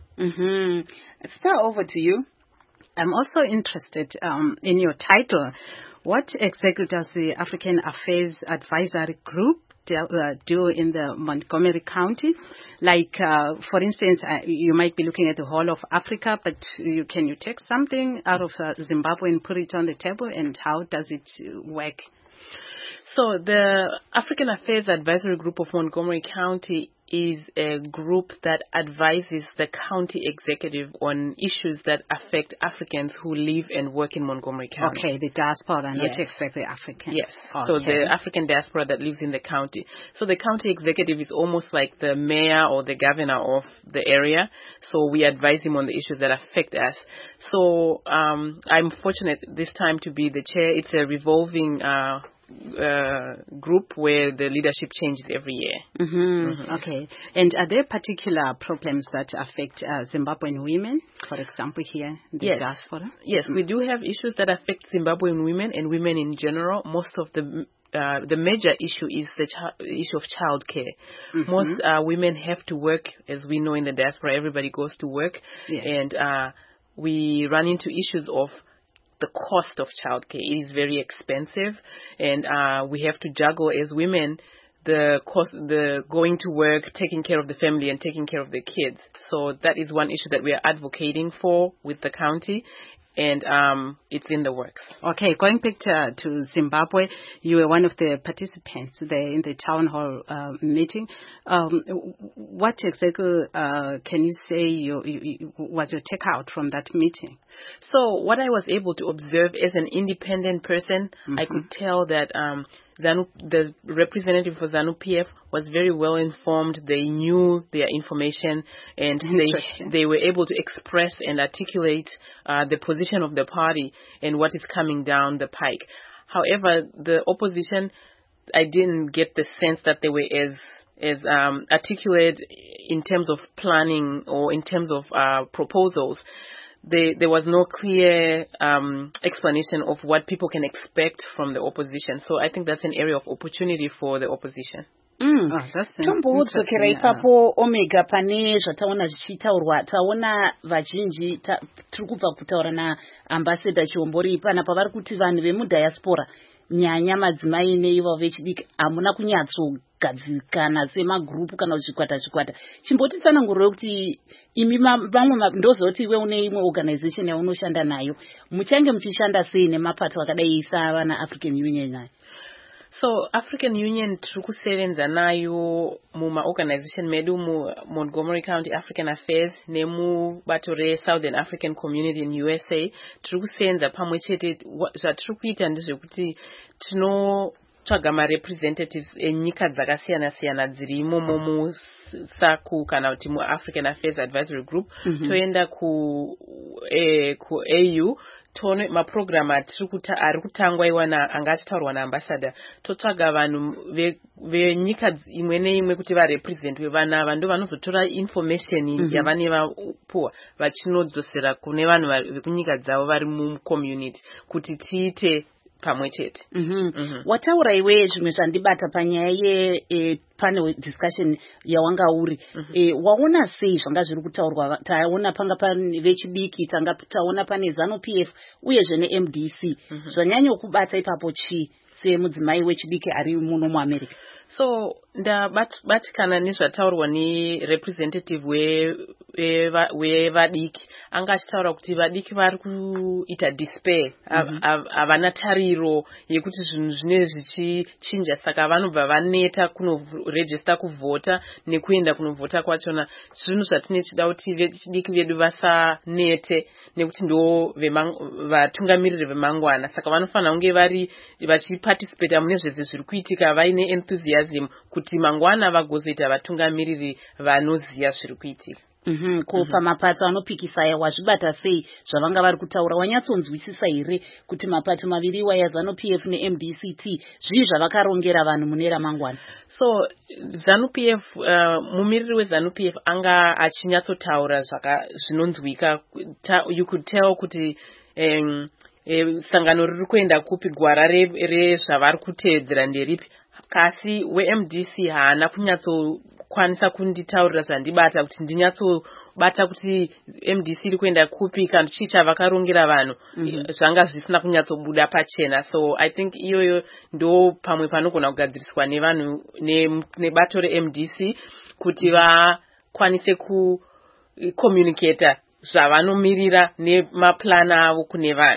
Start over to you. I'm also interested in your title. What exactly does the African Affairs Advisory Group do in the Montgomery County? Like, for instance, you might be looking at the whole of Africa, but can you take something out of Zimbabwe and put it on the table, and how does it work? So the African Affairs Advisory Group of Montgomery County is a group that advises the county executive on issues that affect Africans who live and work in Montgomery County. Okay, the diaspora, not exactly African. Yes, okay. So the African diaspora that lives in the county. So the county executive is almost like the mayor or the governor of the area. So we advise him on the issues that affect us. So I'm fortunate this time to be the chair. It's a revolving group where the leadership changes every year. Okay. And are there particular problems that affect Zimbabwean women, for example, here in the diaspora? Yes, we do have issues that affect Zimbabwean women and women in general. Most of the major issue is the issue of childcare. Most women have to work, as we know in the diaspora. Everybody goes to work, and we run into issues of the cost of childcare. It is very expensive, and we have to juggle as women the cost, the going to work, taking care of the family, and taking care of the kids. So that is one issue that we are advocating for with the county, and it's in the works. Okay, going back to Zimbabwe, you were one of the participants there in the town hall meeting. What exactly can you say was your takeout from that meeting? So what I was able to observe as an independent person, I could tell that the representative for ZANU-PF was very well informed. They knew their information, and they were able to express and articulate the position of the party and what is coming down the pike. However, the opposition, I didn't get the sense that they were as articulate in terms of planning or in terms of proposals. There was no clear explanation of what people can expect from the opposition. So I think that's an area of opportunity for the opposition. Tombodzokera ipapo Omega pane zvataona zvichitaurwa taona vazhinji tiri kubva kutaura naambassador Chihombori pana pavari kuti vanhu vemudiaspora nyanya madzimai neivo vechidiki hamuna kunyatsogadzikana semagrupu kana zvikwata. Chimbotitsanangurira kuti imi vamwe ndozoti iwe une imwe organization yaunoshanda nayo, muchange muchishanda sei nemapato akadai savana African Union nayo? So African Union tiri kusevenza nayo muma organization medu mu Montgomery County African Affairs nemubato re-Southern African Community in USA. Tiri kusevenza pamwe chete. Zvatiri kuita ndezvekuti tinotsvaga ma-representatives enyika dzakasiyana-siyana dziri imomo muSACU kana kuti mu-African Affairs Advisory Group. Toenda ku AU. Tone maprogram ari kutangwa iwana anga achitaurwa naambassador. Totsvaga vanhu venyika imwe neimwe kuti varepresentwe vanava ndo vanozotora information yavane vapuwa vachinodzosera kune vanhu vekunyika dzavo vari mucommunity kuti tiite pamwe chete. Wataura iwe zvimwe zvandibata panyaya yepanel discussion yawanga uri. Waona sei zvanga zviri kutaurwa? Taona panga pane vechidiki, taona pane ZANU-PF uyezve neMDC. Zvanyanya kubata ipapo chi semudzimai wechidiki ari muno muAmerica? So ndabatikana nezvataurwa nerepresentative wevadiki. Anga achitaura kuti vadiki vari kuita despair, havana tariro yekuti zvinhu zvinenge zvichichinja, saka vanobva vaneta kunoregister kuvhota nekuenda kunovhota kwachona. Zvinhu zvatine chida kuti vechidiki vedu vasanete nekuti ndo vatungamiriri vemangwana, saka vanofanira kunge vari vachiparticipate mune zvese zviri kuitika vaine enthusiasm kuti mangwana vagozoita vatungamiriri vanoziva zviri kuitika. Pamapato anopikisa aya wazvibata sei zvavanga vari kutaura? Wanyatsonzwisisa here kuti mapato maviri iwa yaZANU-PF neMDCT zvii zvavakarongera vanhu mune ramangwana? So ZANU-PF, mumiriri weZANU-PF anga achinyatsotaura zvinonzwika. You could tell kuti sangano riri kuenda kupi, gwara rezvavari kuteedzera nderipi. Kasi weMDC haana kunyatsokwanisa kunditaurira zvandibata kuti ndinyatsobata kuti MDC iri kuenda kupi kana chii chavakarongera vanhu. Zvanga zvisina kunyatsobuda pachena. So I think iyoyo ndo pamwe panogona kugadziriswa nevanhu nebato reMDC kuti vakwanise kucommunicata zvavanomirira nemaplana avo kune vanhu.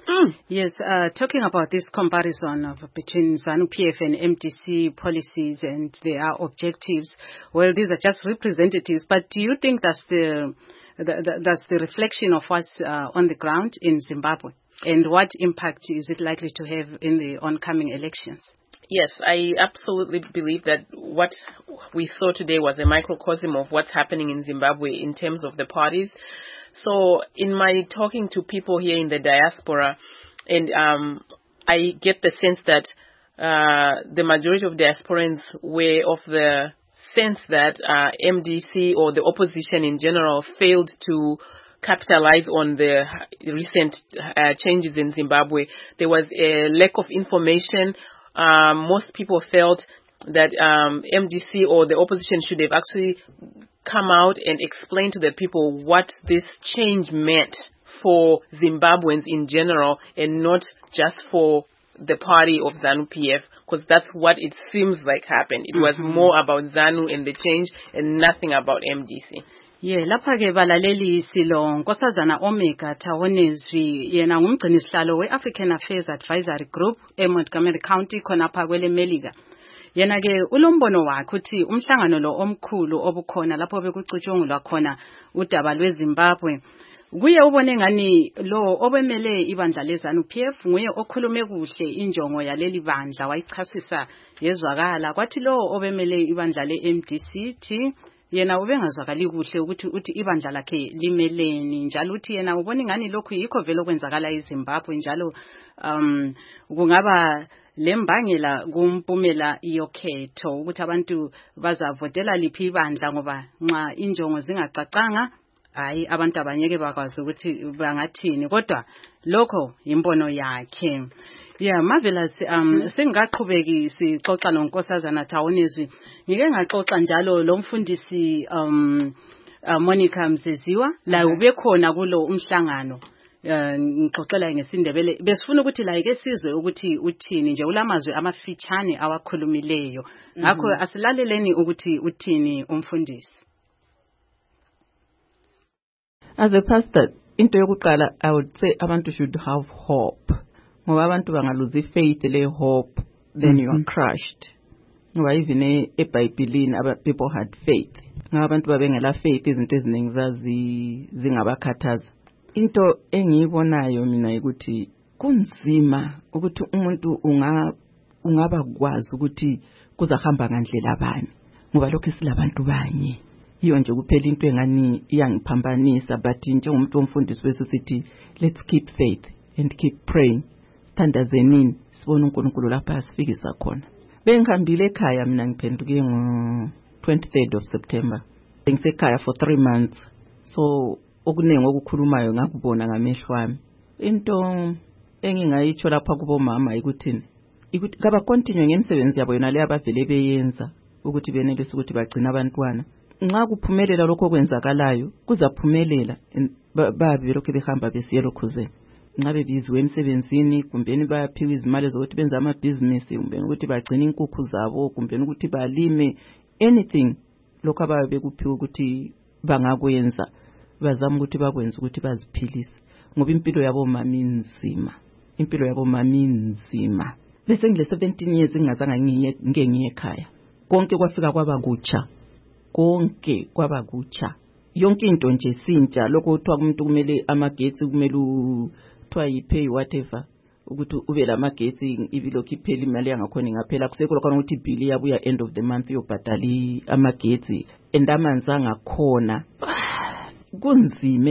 Yes, talking about this comparison between ZANU-PF and MDC policies and their objectives, well, these are just representatives, but do you think that's the reflection of what's on the ground in Zimbabwe? And what impact is it likely to have in the oncoming elections? Yes, I absolutely believe that what we saw today was a microcosm of what's happening in Zimbabwe in terms of the parties. So in my talking to people here in the diaspora, and I get the sense that the majority of diasporans were of the sense that MDC or the opposition in general failed to capitalize on the recent changes in Zimbabwe. There was a lack of information. Most people felt that MDC or the opposition should have actually come out and explained to the people what this change meant for Zimbabweans in general and not just for the party of ZANU-PF, because that's what it seems like happened. It was more about ZANU and the change and nothing about MDC. Yeah, lapha ke balaleli silo Nkosazana Omega Tawonezwi yena ngumgcinisihlalo we-African Affairs Advisory Group eMontgomery County khonapha kwele Melika. Yena ke ulombono wakhe uthi umhlangano lo omkhulu obukhona lapho bekucutshungulwa khona udaba lweZimbabwe kuye ubone ngani lo obemele ibandla leZANU-PF nguye okhulume kuhle injongo yaleli bandla wayichasisa yezwakala kwathi lo obemele ibandla leMDC thi yena ubengazwakali kuhle ukuthi uthi ibandla lakhe limeleni njalo uthi yena ubone ngani lokhu yikho vele okwenzakala eZimbabwe njalo kungaba lembangela kumpumela yokhetho ukuthi abantu bazavotela liphi ibandla ngoba nxa injongo zingacacanga hayi abantu abanyeke bakwazi ukuthi bangathini kodwa lokho imbono yakhe. Yeah, marvelous. Singaqhubeki sixoxa noNkosazana Tawonezwi. Ngike ngaxoxa njalo lo mfundisi Monica Mzeziwa la ubekhona kulo umhlangano. Ngixoxela ngesindebele besifuna ukuthi la ike sizwe ukuthi uthini nje ulamazwi amafitshane awakhulumileyo. Ngakho asilaleleni ukuthi uthini umfundisi. As a pastor, into yokuqala I would say abantu should have hope. Ngoba abantu bangaluzi faith le hope, then you are crushed. Ngoba even eBhayibhelini people had faith. Ngoba abantu babengela faith izinto eziningi zingabakhathaza. Into engiyibonayo mina ukuthi kunzima ukuthi umuntu ungaba kwazi ukuthi kuzahamba ngandlela bani. Ngoba lokho silabantu banye. Iyo nje kuphela into engani iyangiphambanisa but njengomuntu womfundisi wethu sithi let's keep faith and keep praying. Standazenini sibona uNkulunkulu lapha asifikisa khona. Bengihambile ekhaya mina ngiphenduke ngo-23rd of September. Bengisekhaya for 3 months. So okuningi okukhulumayo ngakubona ngamehlo wami. Into engingayitsho lapha kubomama ikuthini? Ukuthi kaba continue ngemsebenzi yabo yona le abavele beyenza ukuthi benelise ukuthi bagcina abantwana. Nxa kuphumelela lokho kwenzakalayo kuzaphumelela babe lokho behamba besiye lokhuzeni. Ngabe biziwe emsebenzini kumbeni bayaphiwa izimali zokuthi benza amabhizinisi kumbeni ukuthi bagcine inkukhu zabo kumbeni ukuthi balime anything lokho ababe bekuphiwa ukuthi bangakwenza bazama ukuthi bakwenza ukuthi baziphilise ngoba impilo yabo mama inzima bese ngile 17 years ngingazange ngiye ekhaya konke kwafika kwabakutsha yonke into nje sintsha lokho kuthiwa umuntu kumele amagetsi kumele pay whatever ukuthi ube lamagetsi ibilokhu iphela imali yangakhona ingaphela kusekho lokho ukuthi bill yabuya end of the month yobhadala amagetsi endamanzi angakhona kunzima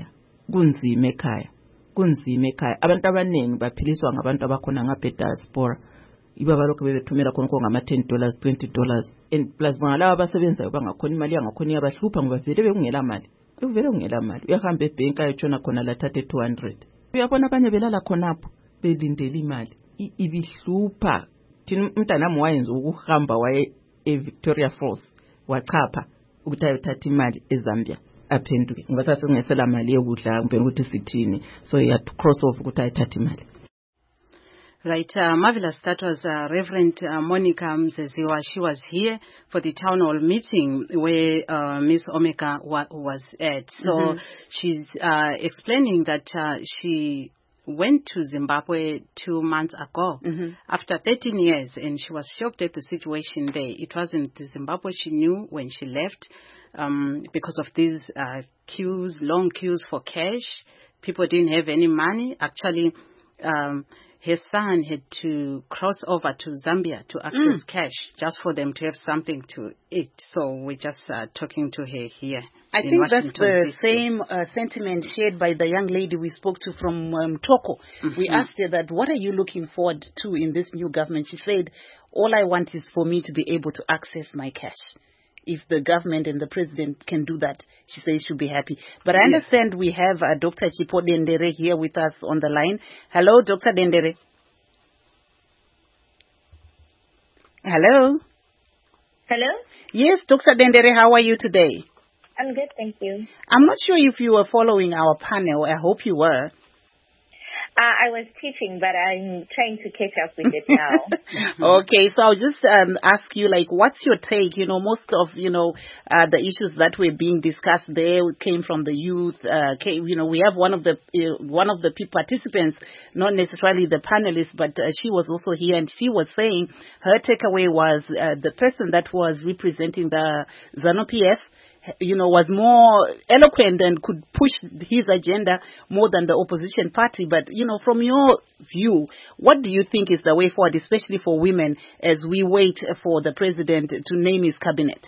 ekhaya abantu abaningi baphiliswa ngabantu abakhona ngabediaspora ibaba lokho bebethumela khona ngama $10 $20 and plus bangalaba abasebenzayo bangakhona imali yangakhona iyabahlupha ngoba vele bekungela mali uyahamba ebank ayotshona khona lathathe 200 uyabona abanye belala khonapho belindele imali ibihlupha thina umntanami wayenza ukuhamba waye eVictoria Falls wachapha ukuthi ayothatha imali eZambia aphenduke ngoba sasingesela mali yokudla ngempela ukuthi sithini so he had to cross off ukuthi ayithatha imali. Right, marvelous. That was Reverend Monica Mzeziwa. She was here for the town hall meeting where Miss Omega was at. So she's explaining that she went to Zimbabwe 2 months ago after 13 years, and she was shocked at the situation there. It wasn't the Zimbabwe she knew when she left because of these queues, long queues for cash. People didn't have any money. Actually, her son had to cross over to Zambia to access cash just for them to have something to eat. So we're just talking to her here. I think Washington, that's the same sentiment shared by the young lady we spoke to from Toko. We asked her that, what are you looking forward to in this new government? She said, all I want is for me to be able to access my cash. If the government and the president can do that, she says she'll be happy. But I understand we have Dr. Chipo Dendere here with us on the line. Hello, Dr. Dendere. Hello? Hello? Yes, Dr. Dendere, how are you today? I'm good, thank you. I'm not sure if you were following our panel. I hope you were. I was teaching, but I'm trying to catch up with it now. Okay, so I'll just ask you, like, what's your take? You know, most of, the issues that were being discussed there came from the youth. We have one of the participants, not necessarily the panelists, but she was also here, and she was saying her takeaway was the person that was representing the ZANU-PF, was more eloquent and could push his agenda more than the opposition party. But, from your view, what do you think is the way forward, especially for women, as we wait for the president to name his cabinet?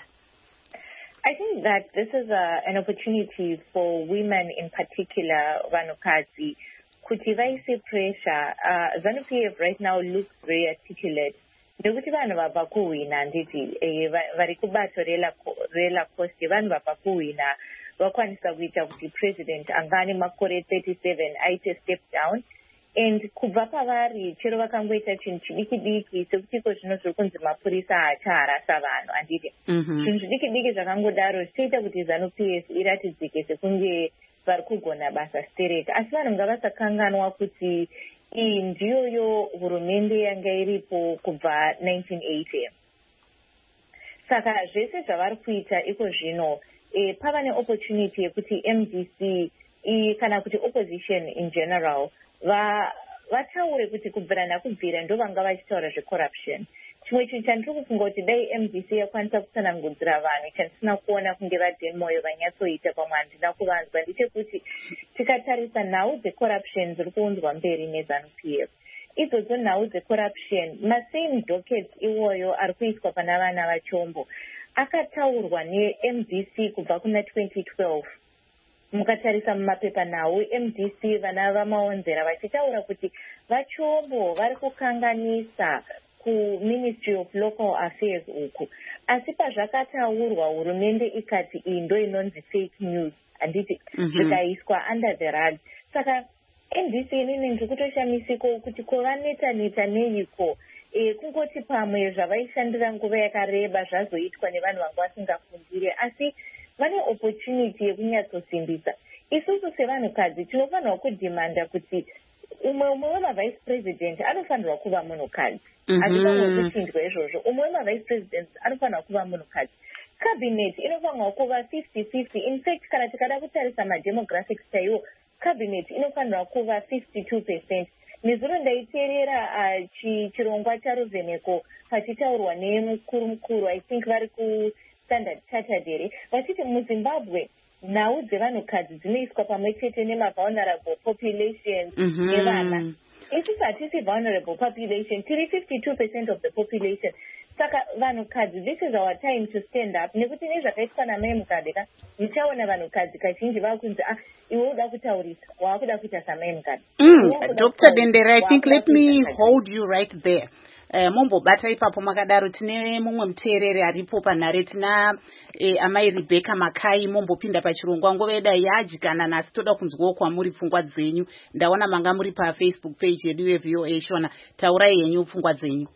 I think that this is an opportunity for women in particular, Vanukadzi, kuti vaise pressure. ZANU-PF right now looks very articulate. Nekuti vanhu vabva kuhwina handiti vari kubato rela cost vanhu vabva kuhwina vakwanisa kuita kuti president angane makore 37 aite step down, and kubva pavari chero vakangoita chinhu chidiki-diki sekutiko zvino zviri kunzi mapurisa hachaharasa vanhu handiti zvinhu zvidiki-diki zvakangodaro zvichaita kuti ZANU-PF iratidzike sekunge vari kugona basa stereka, asi vanhu ngavasakanganwa kuti iyi ndiyoyo hurumende yanga iripo kubva 1980. Saka zvese zvavari kuita iko zvino pava neopportunity yekuti MDC kana kuti opposition in general vataure kuti kubvira nakubvira ndo vanga vachitaura zvecorruption. Chimwe chinhu chandiri kufunga kuti dai MDC yakwanisa kutsanangudzira vanhu chandisina kuona kunge vaDenmoyo vanyatsoita pamwe handina kuvanzwa ndechekuti tikatarisa nhau dzecorruption dziri kuunzwa mberi neZANU-PF, idzodzo nhau dzecorruption masame dockets iwoyo ari kuiswa pana vana vachombo akataurwa neMDC kubva kuna 2012. Mukatarisa mumapepanhau MDC vana vamaonzera vachitaura kuti vachombo vari kukanganisa kuMinistry of Local Affairs uku, asi pazvakataurwa hurumende ikati iyi ndo inonzi fake news handiti zvikaiswa under the rug. Saka MDC inini ndiri kutoshamisiko kuti kovaneta-neta neiko kungoti pamwe zvavaishandira nguva yakareba zvazoitwa nevanhu vanga vasingafundire, asi vane opportunity yekunyatsosimbisa. Isusu sevanhukadzi tinofanirwa kudhimanda kuti umwe wemavice president anofanirwa kuva munhukadzi. Hazvifanirwa kuchinjwa izvozvo. Umwe wemavice president anofanirwa kuva munhukadzi. Cabinet inofanirwa kuva 50-50. In fact, kana tikada kutarisa mademographics chaiwo, cabinet inofanirwa kuva 52%. Nezuro ndaiteerera chirongwa chaRuvheneko pachitaurwa nemukuru I think vari kuStandard Chartered here vachiti muZimbabwe nhau dzevanhukadzi dzinoiswa pamwe chete nemavulnerable populations nevana. Isusu hatisi vulnerable population, tiri 52% of the population. Saka vanhukadzi, this is our time to stand up. Nekuti nezvakaitwa namai Mugabe muchaona vanhukadzi kazhinji vakunzi iwe uda kutaurisa waakuda kuita samai Mugabe. Dr. Dendere, I think let me hold you right there. Mombobata ipapo makadaro tine mumwe muteereri aripo panhare tina amai Rebecca Makai. Mombopinda pachirongwa ngova yedai yadyikana nasi toda kunzwawo kwamuri pfungwa dzenyu. Ndaona manga muri paFacebook page yedu yeVOA Shona. Taurai yenyu pfungwa dzenyu.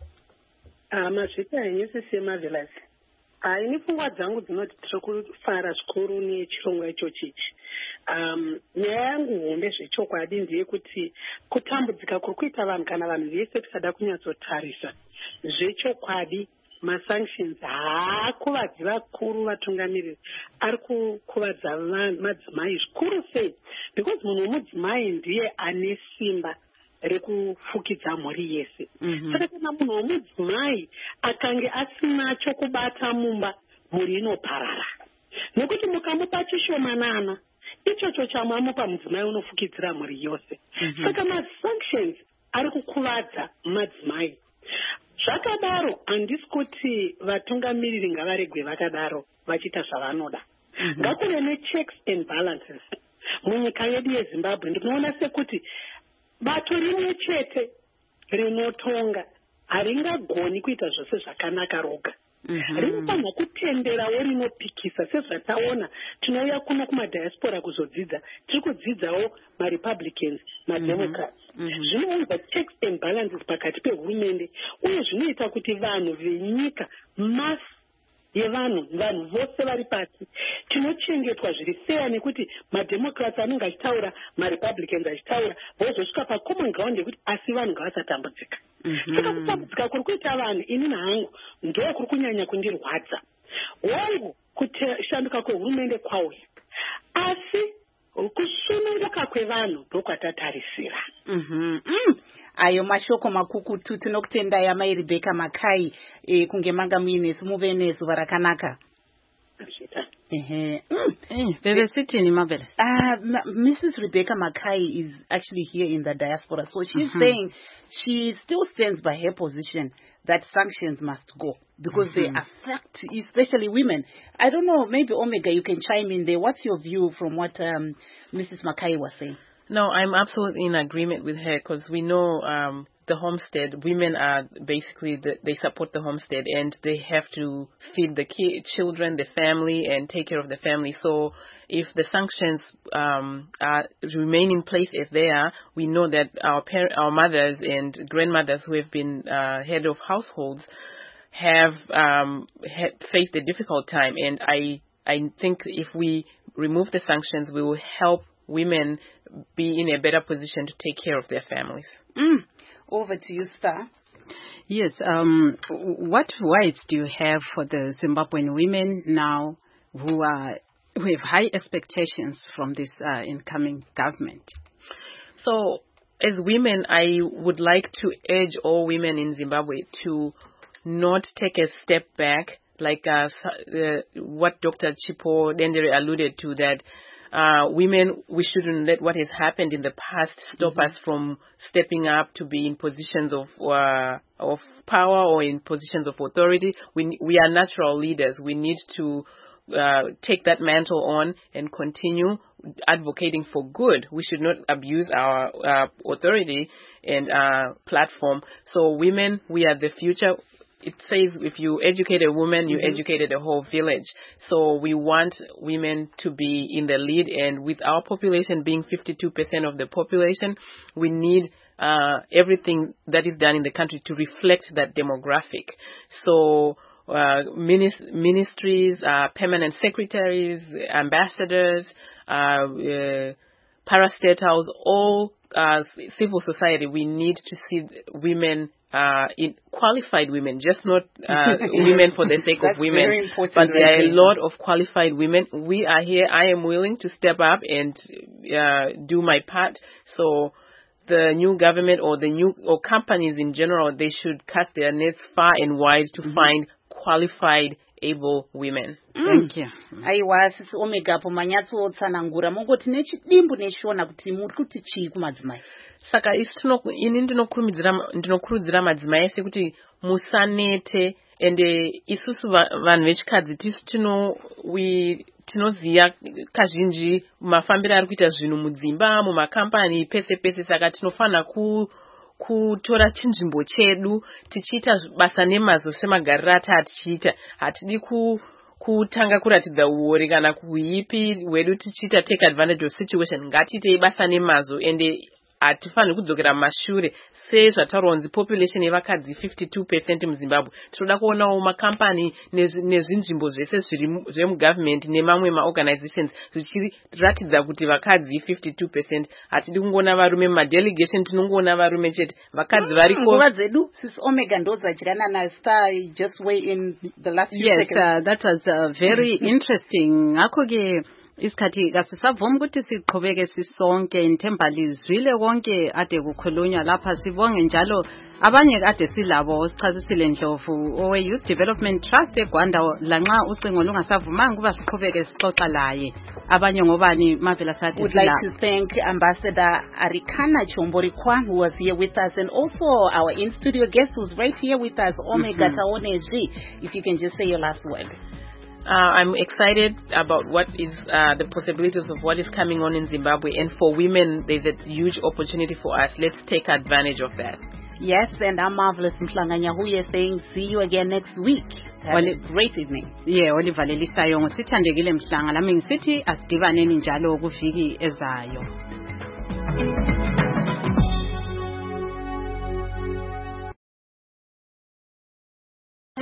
Mazvita henyu sisi Marvelous. Ini pfungwa dzangu dzinoti tiri kufara zvikuru nechirongwa ichochi. Nyaya yangu hombe zvechokwadi ndeyekuti kutambudzika kuri kuita vanhu kana vanhu vese tikada kunyatsotarisa zvechokwadi masanctions haakuvadzi vakuru vatungamiriri, ari kukuvadza madzimai zvikuru sei, because munhu womudzimai ndiye ane simba rekufukidza mhuri yese. Saka kana munhu womudzimai akange asina chokubata mumba, mhuri inoparara, nekuti mukamupa chishomanana ichocho chamamupa mudzimai unofukidzira mhuri yose. Saka masanctions ari kukuvadza madzimai. Zvakadaro handisi kuti vatungamiriri ngavaregwe vakadaro vachiita zvavanoda. Ngakuve nechecks and balances. Munyika yedu yeZimbabwe ndinoona sekuti bato rimwe chete rinotonga haringagoni kuita zvose zvakanaka roga. Rinofanira kutenderawo rinopikisa, sezvataona tinouya kuno kumadiaspora kuzodzidza, tiri kudzidzawo maRepublicans, maDemocrats. Zvinounza checks and balances pakati pehurumende, uye zvinoita kuti vanhu venyika, masi yevanhu, vanhu vose vari pasi, tinochengetwa zviri fair, nekuti maDemocrats anenge achitaura, maRepublicans achitaura, vozosvika pacommon ground yekuti asi vanhu ngavasatambudzika. Saka kutambudzika kuri kuita vanhu inini hangu ndo kuri kunyanya kundirwadza. Wangu kushanduka kwehurumende kwauya, asi kusununguka kwevanhu ndokwatatarisira. Ayo mashoko makukutu. Tinokutendai amai Rebecca Makai kunge manga muinesu muve nezuva rakanaka. Mrs. Rebecca Makai is actually here in the diaspora, so she's saying she still stands by her position that sanctions must go because they affect especially women. I don't know, maybe Omega, you can chime in there. What's your view from what Mrs. Makai was saying? No, I'm absolutely in agreement with her, because we know the homestead, women are basically, they support the homestead, and they have to feed the children, the family, and take care of the family. So if the sanctions remain in place as they are, we know that our mothers and grandmothers who have been head of households have faced a difficult time. And I think if we remove the sanctions, we will help women be in a better position to take care of their families. Over to you, Star. Yes. What rights do you have for the Zimbabwean women now who have high expectations from this incoming government? So, as women, I would like to urge all women in Zimbabwe to not take a step back, like what Dr. Chipo Dendere alluded to, that women, we shouldn't let what has happened in the past stop us from stepping up to be in positions of power or in positions of authority. We are natural leaders. We need to take that mantle on and continue advocating for good. We should not abuse our authority and platform. So women, we are the future. It says if you educate a woman, you educated a whole village. So we want women to be in the lead, and with our population being 52% of the population, we need everything that is done in the country to reflect that demographic. So ministries, permanent secretaries, ambassadors, parastatals, all civil society, we need to see women, qualified women, just not women for the sake of women, but there are a lot of qualified women. We are here. I am willing to step up and do my part. So the new government or companies in general, they should cast their nets far and wide to find qualified, able women. Thank you. Aiwa sisi Omega po manyatso tsanangura mongoti nechidimbu neshona kuti muri kuti chii kumadzimai. Saka ini ndinokurudzira madzimai ese kuti musanete, ende isusu vanhu vechikadzi tinoziya kazhinji mafambiro ari kuita zvinhu mudzimba, mumakambani, pese pese. Saka tinofana kutora chinzvimbo chedu tichiita basa nemazvo semagariro atatichiita. Hatidi kutanga kuratidza uori kana kuipi wedu tichiita take advantage of situation. Ngatiitei basa nemazvo, ende atifaniri kudzokera mashure sezvataurwa kunzi population yevakadzi 52% muZimbabwe. Tinoda kuonawo makampani nezvinzvimbo zvese zvemugovernment nemamwe maorganizations zvichiratidza kuti vakadzi 52%. Hatidi kungoona varume mumadelegation, tinongoona varume chete. Vakadzi variko nguva dzedu sis Omega ndozachirana na Star just way in the last few seconds. That was very interesting. Ngakho-ke isikhathi kasisavumi ukuthi siqhubeke sisonke nthemba lizwile konke ade kukhulunywa lapha. Sibonge njalo abanye kade silabo sichazisile Ndlovu owe Youth Development Trust eGwanda lanxa ucingo lungasavumanga kuba siqhubeke sixoxa laye. Abanye ngobani Mavela sathi would like to thank Ambassador Arikana Chombori Kwang, who was here with us, and also our in-studio guest who's right here with us, Omega Taoneji. If you can just say your last word. I'm excited about what is the possibilities of what is coming on in Zimbabwe, and for women there's a huge opportunity for us. Let's take advantage of that. Yes, and I'm Marvelous Mhlanganyahuye saying see you again next week. Have a great evening. Yeah, Oliver Lelisayo ngosithandekile Mhlanga lami ngisithi asidibaneni njalo kuviki ezayo.